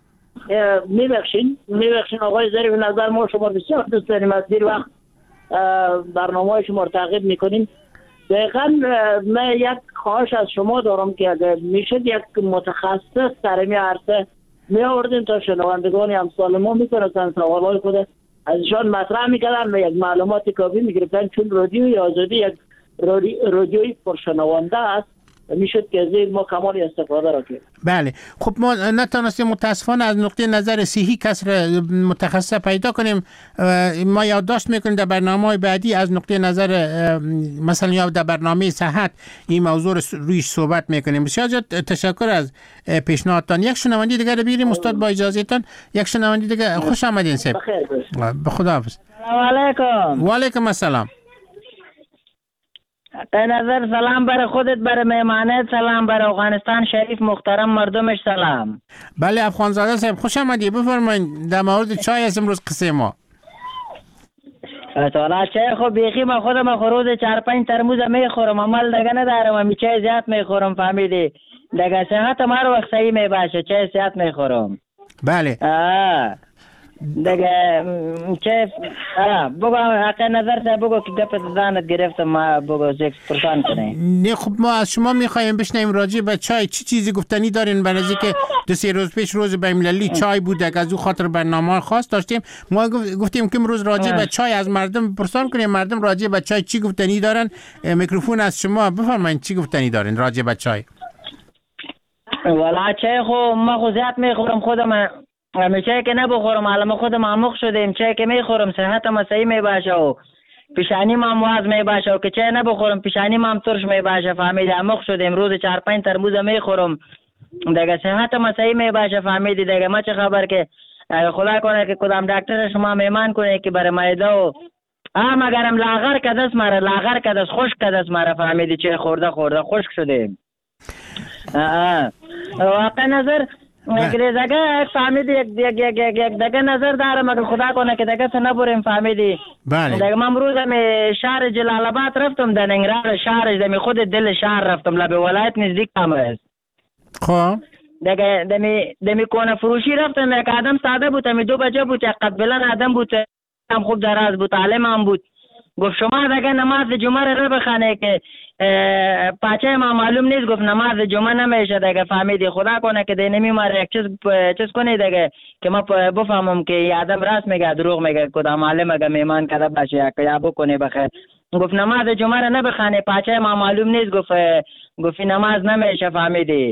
میبخشین میبخشین آقای ظریف نظر، ما شما بسیار دوست داریم، از دیر وقت برنامه شما رو تعقیب میکنیم. دقیقا من یک خواهش از شما دارم که اگر میشد یک متخصص در این عرصه می آوردین تا شنوندگانی امثال ما میتونستن سوالای خود ازشان مطرح میکردن و یک معلومات کافی میگرفتن، چون رادیوی آزادی یک رادیوی پرشنونده است میشد که از ما کمال استفاده را کرد. بله خب ما نتونستیم متاسفانه از نقطه نظر صحی کس را متخصص پیدا کنیم. ما یادداشت میکنیم در برنامه‌های بعدی از نقطه نظر مثلا یا در برنامه صحت این موضوع رویش صحبت میکنیم. بسیار زیاد تشکر از پیشنهادتان. یک شنونده دیگه رو بگیریم استاد با اجازهتان. یک شنونده دیگه. خوش آمدین صاحب. بخیر باشید. به خدا حافظ. سلام علیکم. و علیکم السلام. به نظر سلام برای خودت، برای مهمانت سلام، برای افغانستان شریف محترم مردمش سلام. بله افغانزاده صاحب خوش آمدی. بفرمایید در مورد چای از امروز قصه ما. حالا چای خب بیخی ما خودم خروز چهار پنج ترموز میخورم، عمل دیگه ندارم، می چای زیاد میخورم فهمیدی. دیگه صحت ما رو وقت صحیح میباشه، چای زیاد میخورم. بله. آه دیگه چه آه بگو حق نظر تا بگو که گپ زانت گرفتم ما بگو زیک پرسان کنه. نه خب ما از شما میخوایم بشنویم راجع به چای چی چیزی گفتنی دارین؟ برای که دو سه روز پیش روز بین‌المللی چای بود، از اون خاطر برنامه خاص داشتیم. ما گفتیم که امروز راجع به چای از مردم پرسان کنیم، مردم راجع به چای چی گفتنی دارن. میکروفون از شما، بفرمایید چی گفتنی دارین راجع به چای. والا چای خو ما خو زیاد میخورم خودم، چای که نبخورم علم خودم عمق شدیم. چای که میخورم صحت ما صحیح میباشه و پیشانی ما مواز میباشه و که چای نبخورم پیشانی ما هم ترش میباشه فهمیدی. عمق شدیم روز چهار پنج ترموز میخورم دیگه صحت ما صحیح میباشه فهمیدی. دیگه ما چه خبر که خدا کنه که کدام دکتر شما میمان کنه که برای معده و آ مگرم لاغر کدس ماره لاغر کدس خشک کدس ماره فهمیدی. چای خورده خورده خشک شدیم. آه واقع نظر گریزگه فهمیدی یک یک یک یک یک دیگه نظر دارم اگر خدا کنه که دیگه نبریم فهمیدی. بله. دیگه من امروز می شهر جلال آباد رفتم، در ننگرهار شهر دمی خود دل شهر رفتم لب ولایت نزدیک هم است. خب دیگه دمی دمی کنه فروشی رفتم، یک آدم ساده بود، می دو بجه بود، یک قبلا آدم بود، هم خوب دراز بود، عالم هم بود. گفت شما دیگه نماز جمعه رو بخونه که پاچه ما معلوم نیست. گفت نماز جمعه نمیشه دیگه فهمیدی. خدا کنه که دی نمیماره یک چیز چیز کنه دیگه که ما بفهمم که آدم راست میگه دروغ میگه، کدام معلم اگه میمان کرده باشه یا بکنه بخیر. گفت نماز جمعه رو نبخونه پاچه ما معلوم نیست. گفت گفت نماز نمیشه فهمیدی.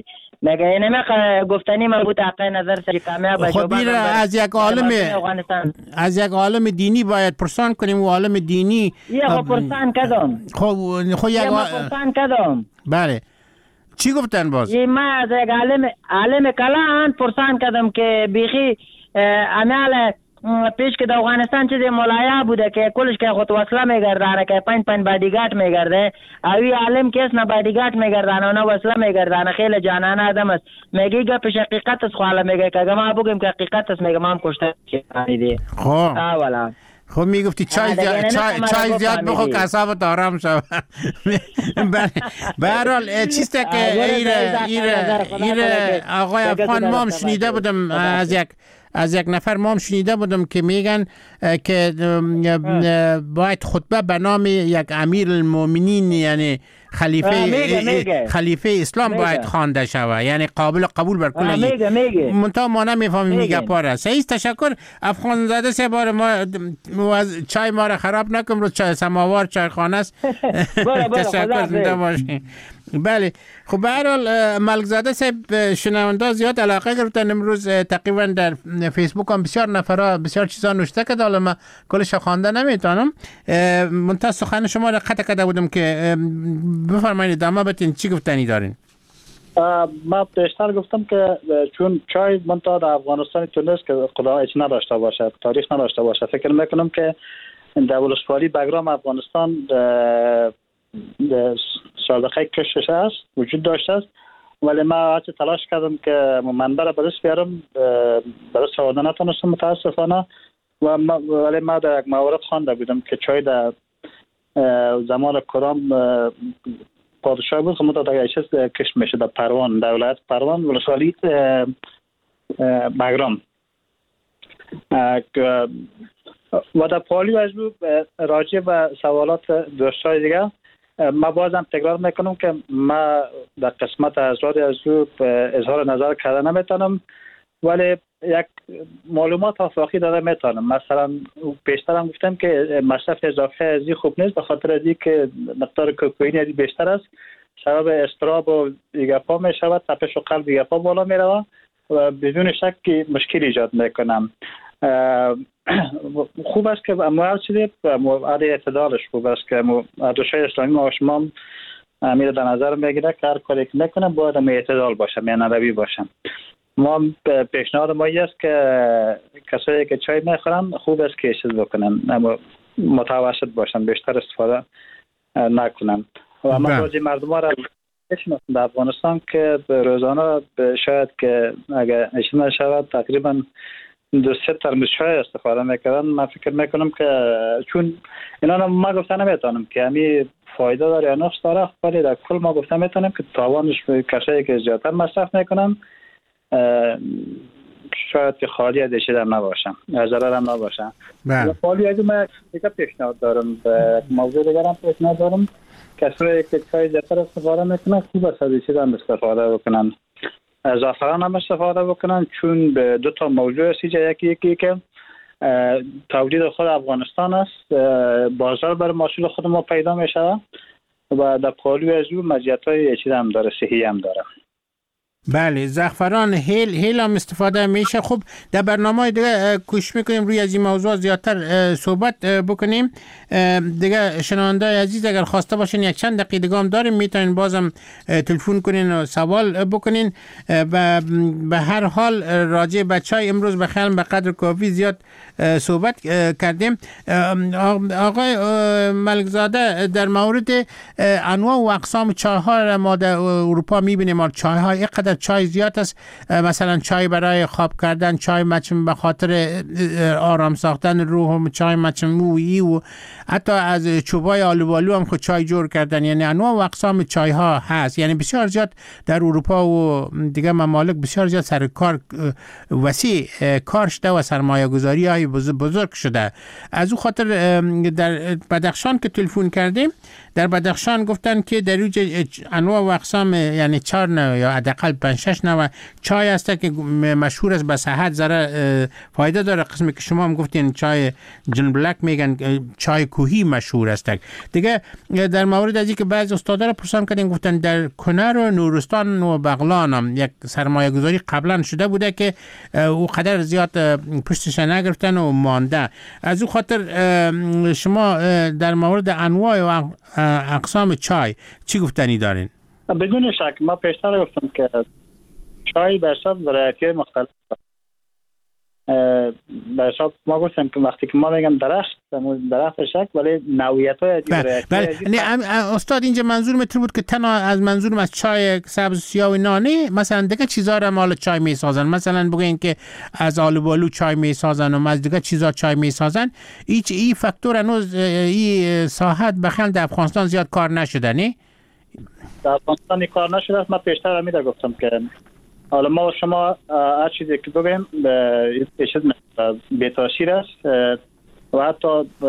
مگه اینم گفتنی من بود حق نظر سری کامیاب خب از یک عالم از یک عالم دینی باید پرسان کنیم و عالم دینی یه خب پرسان کردم خب خب یک پرسان کردم بله چی گفتن باز؟ یه ما از یک عالم عالم کلان پرسان کردم که بیخی عمل پیش که در افغانستان چیزی ملایا بوده که کلش که خود وصله میگردانه که پنج پنج بادیگارد میگرده اوی عالم کس نه بادیگارد میگردانه و نه وصله میگردانه خیلی جانانه آدم است میگی گپش حقیقت است خواله میگه که ما بگیم که حقیقت است میگه ما هم کشته دی خب اولا خب میگفتی چای زیاد چای چای زیاد بخور که اعصابت آرام شود. به هر حال چیزی که ایره ایره ایره آقای افغان ما هم شنیده بودم از یک از یک نفر ما هم شنیده بودم که میگن که باید خطبه به نام یک امیر المؤمنین یعنی خلیفه میگه میگه. خلیفه اسلام میگه. باید خوانده شود یعنی قابل قبول بر کل منتها ما نمیفهمیم میگه پاره صحیح. تشکر افغان زاده سه بار ما چای ما را خراب نکن رو چای سماوار چای خانه است. تشکر زنده باشین. بله خب به هر حال ملک زاده صاحب شنونده زیاد علاقه گرفتن امروز تقریبا در فیسبوک هم بسیار نفرا بسیار چیزا نوشته که حالا من کلش خوانده نمیتونم. منتها سخن شما را قطع کرده بودم که بفرمایید ادامه بدین چی گفتنی دارین؟ من بیشتر گفتم که چون چای منتها در افغانستان تونست که خدا هیچ نداشته باشه تاریخ نداشته باشه فکر میکنم که در ولسوالی بگرام افغانستان سابقه کشش است وجود داشته است ولی ما هرچه تلاش کردم که منبع را به دست بیارم به دست آورده نتونستم متاسفانه و ما ولی ما در یک مورد خوانده بودم که چای در زمان کرام پادشاه بود خب در چیز کشت میشه در پروان در ولایت پروان ولسوالی بگرام و در پالی از راجع به سوالات دوستای دیگه ما بازم تکرار میکنم که ما در قسمت ازراری از او اظهار نظر کرده نمیتونم ولی یک معلومات آفاقی داده میتونم. مثلا بیشتر هم گفتم که مصرف اضافه ازی خوب نیست به خاطر ازی که مقدار کوکائین ازی بیشتر است سبب استراب و دیگپا می شود تپش و قلب دیگپا بالا می رود و بدون شک مشکل ایجاد میکنم. خوب است که ما چیزی عادی اعتدالش خوب است که ارزش‌های اسلامی ما و شما امیر در نظر میگیره که هر کاری که میکنم باید هم اعتدال باشم یعنی روی باشم. ما پیشنهاد ما است که کسایی که چای میخورن خوب است که چیز بکنن اما متوسط باشن بیشتر استفاده نکنن و ما روزی مردم ها را بشناسم در افغانستان که روزانه شاید که اگر اشتباه نشود تقریبا دو سه ترمز چای استفاده میکردن. من فکر میکنم که چون اینا ما گفتن نمیتونم که همی فایده داره یا نقص داره ولی در کل ما گفتن میتونم که تاوانش کسایی که زیادتر مصرف میکنن شاید که خالی از چیزی نباشم ضرر هم نباشم. خالی از من دیگه پیشنهاد دارم به موضوع دیگر هم پیشنهاد دارم کسایی که چای زیادتر استفاده میکنن خوب است از چیزی هم استفاده بکنن زعفران هم استفاده بکنن چون به دو تا موضوع است یکی یکی که تولید خود افغانستان است بازار برای محصول خود ما پیدا می شود و در پالوی از او مزیت‌های چیز هم داره صحی هم داره. بله زعفران هیل هیل هم استفاده میشه. خب در برنامه دیگه کوشش میکنیم روی از این موضوع زیادتر صحبت بکنیم. دیگه شنونده عزیز اگر خواسته باشین یک چند دقیقه دیگه هم داریم میتونین بازم تلفن کنین و سوال بکنین. و به هر حال راجع به چای امروز به خیال به قدر کافی زیاد صحبت کردیم. آقای ملک زاده در مورد انواع و اقسام چای ها را ما در اروپا میبینیم ما چای ها اینقدر چای زیاد است مثلا چای برای خواب کردن چای مچم به خاطر آرام ساختن روح چای مچمویی و حتی از چوبای آلوبالو هم خود چای جور کردن یعنی انواع و اقسام چای ها هست یعنی بسیار زیاد در اروپا و دیگه ممالک بسیار زیاد سر کار وسیع کار شده و سرمایه گذاری های بزرگ شده. از او خاطر در بدخشان که تلفن کردیم در بدخشان گفتن که در اوج انواع و اقسام یعنی چهار نوع یا حداقل پنج شش نوع چای هست که مشهور است به صحت ذره فایده داره. قسمی که شما هم گفتین چای جن بلک میگن چای کوهی مشهور است. دیگه در مورد از اینکه بعضی استادا رو پرسان کردن گفتن در کنر و نورستان و بغلان هم یک سرمایه گذاری قبلا شده بوده که او قدر زیاد پشتش نگرفتن و مانده. از او خاطر شما در مورد انواع و اقسام چای چی گفتنی دارین؟ بدون شک ما پیشتر گفتم که چای به حساب ورایتی مختلف به حساب ما گفتم که وقتی که ما میگم درخت درخت شک ولی نوعیت های عجیب ورایتی نه استاد اینجا منظور متر بود که تنها از منظورم از چای سبز سیاه و نانی مثلا دیگه چیزا رو مال چای میسازن، مثلا بگین که از آلوبالو چای میسازن و از دیگه چیزا چای میسازن. هیچ این فاکتور هنوز این ساحت بخیل در افغانستان زیاد کار نشده نه؟ در افغانستان کار نشده. ما پیشتر همیده گفتم که حالا ما و شما هر چیزی که بگیم بی‌تاثیر است و حتی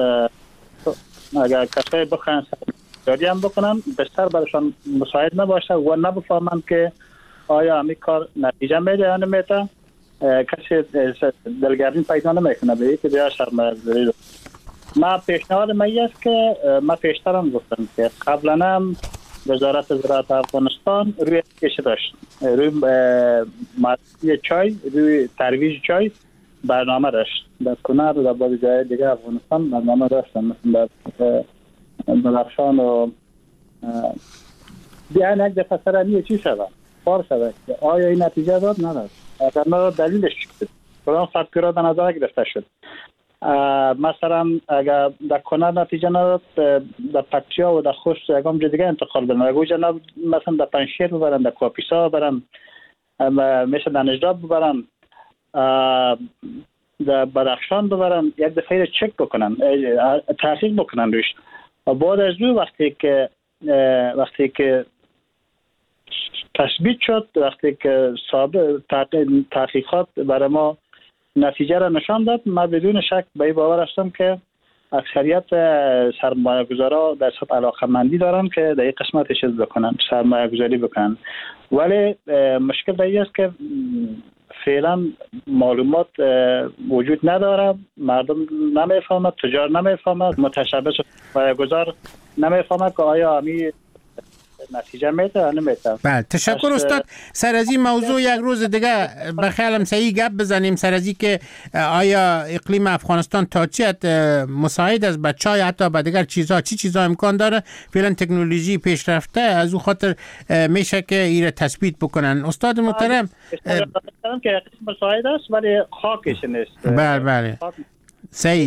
اگر کسایی بخواهند سرمایه‌گذاری هم بکنن بستر برشان مساعد نباشه و نبفهمند که آیا همین کار نتیجه میده یا نمیده، کسی دلگرمی پیدا نمیکنه به اینکه بیا سرمایه‌گذاری رو. ما پیشنهاد من است که ما پیشتر هم گفتم که قبلا هم وزارت زراعت افغانستان روی کشه داشت، روی معرفی چای، روی ترویج چای برنامه داشت. در کنر و در بعضی جای دیگه افغانستان برنامه داشتن، مثلا در بدخشان و بیان یک دفعه سرمی چی شود؟ کار شود که آیا این نتیجه داد؟ نداد. اگر نداد دلیلش چی بود؟ کدام فاکتورها در نظر گرفته شد؟ مثلا اگر در کنر نتیجه نداد در پکتیا و در خوست یکم جای دیگه انتقال بدن، اگر نه مثلا در پنجشیر ببرن، در کاپیسا ببرن، مثل در نجراب ببرن، در بدخشان ببرن، یک دفعه چک بکنن، تحقیق بکنن روش. و بعد از او وقتی که وقتی که تثبیت شد، وقتی که تحقیقات برای ما نتیجه را نشان داد، ما بدون شک به این باور هستم که اکثریت سرمایه گذارا در سطح علاقمندی دارن که در این قسمت چیز بکنن، سرمایه گذاری بکنن. ولی مشکل در این است که فعلا معلومات وجود نداره، مردم نمیفهمد، تجار نمیفهمد، متشبث سرمایه گذار نمیفهمد که آیا همی نتیجه میده یا نمیده. بله تشکر استاد. سر از این موضوع یک روز دیگه بخیالم صحیح گپ بزنیم، سر از این که آیا اقلیم افغانستان تا چی حد مساعد است به چای، حتی به دیگر چیزها چی چیزها امکان داره. فعلا تکنولوژی پیشرفته، از اون خاطر میشه که این تثبیت بکنن. استاد محترم که مساعد است ولی خاکش نیست. بله بله صحیح.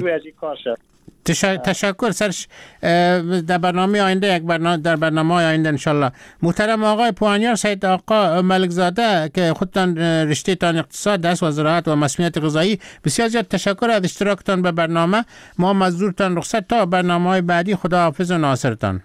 تشکر سرش. در برنامه آینده یک برنامه در برنامه آینده انشالله. محترم آقای پوانیار سید آقا ملکزاده که خودتان رشته تان اقتصاد دست و زراعت و مسئولیت غذایی، بسیار زیاد تشکر از اشتراکتان به برنامه. ما مزدورتان رخصت تا برنامه های بعدی. خدا حافظ و ناصرتان.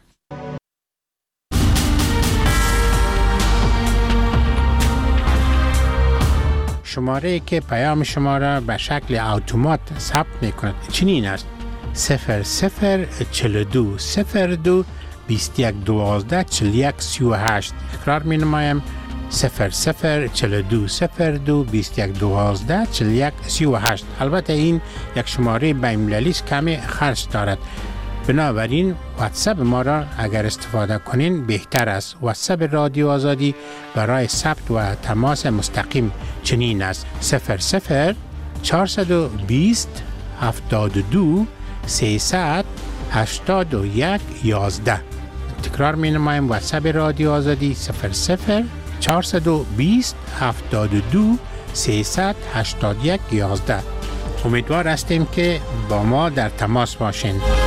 شماره که پیام شما را به شکل اتومات ثبت میکند چنین است: صفر صفر چل دو صفر دو بیست یک دوازده چل یک سی و هشت. اقرار می نمایم صفر صفر چل دو صفر دو بیست یک دوازده چل یک سی و هشت. البته این یک شماره بین‌المللی است، کمی خرج دارد، بنابراین واتساپ ما را اگر استفاده کنین بهتر است. واتساپ رادیو آزادی برای ثبت و تماس مستقیم چنین است: صفر صفر چهارصد و بیست هفتاد و دو سیصد هشتاد و یک یازده. تکرار می نمایم واتساپ رادیو آزادی صفر صفر چهارصد و بیست هفتاد و دو سیصد هشتاد و یک یازده. امیدوار هستیم که با ما در تماس باشین.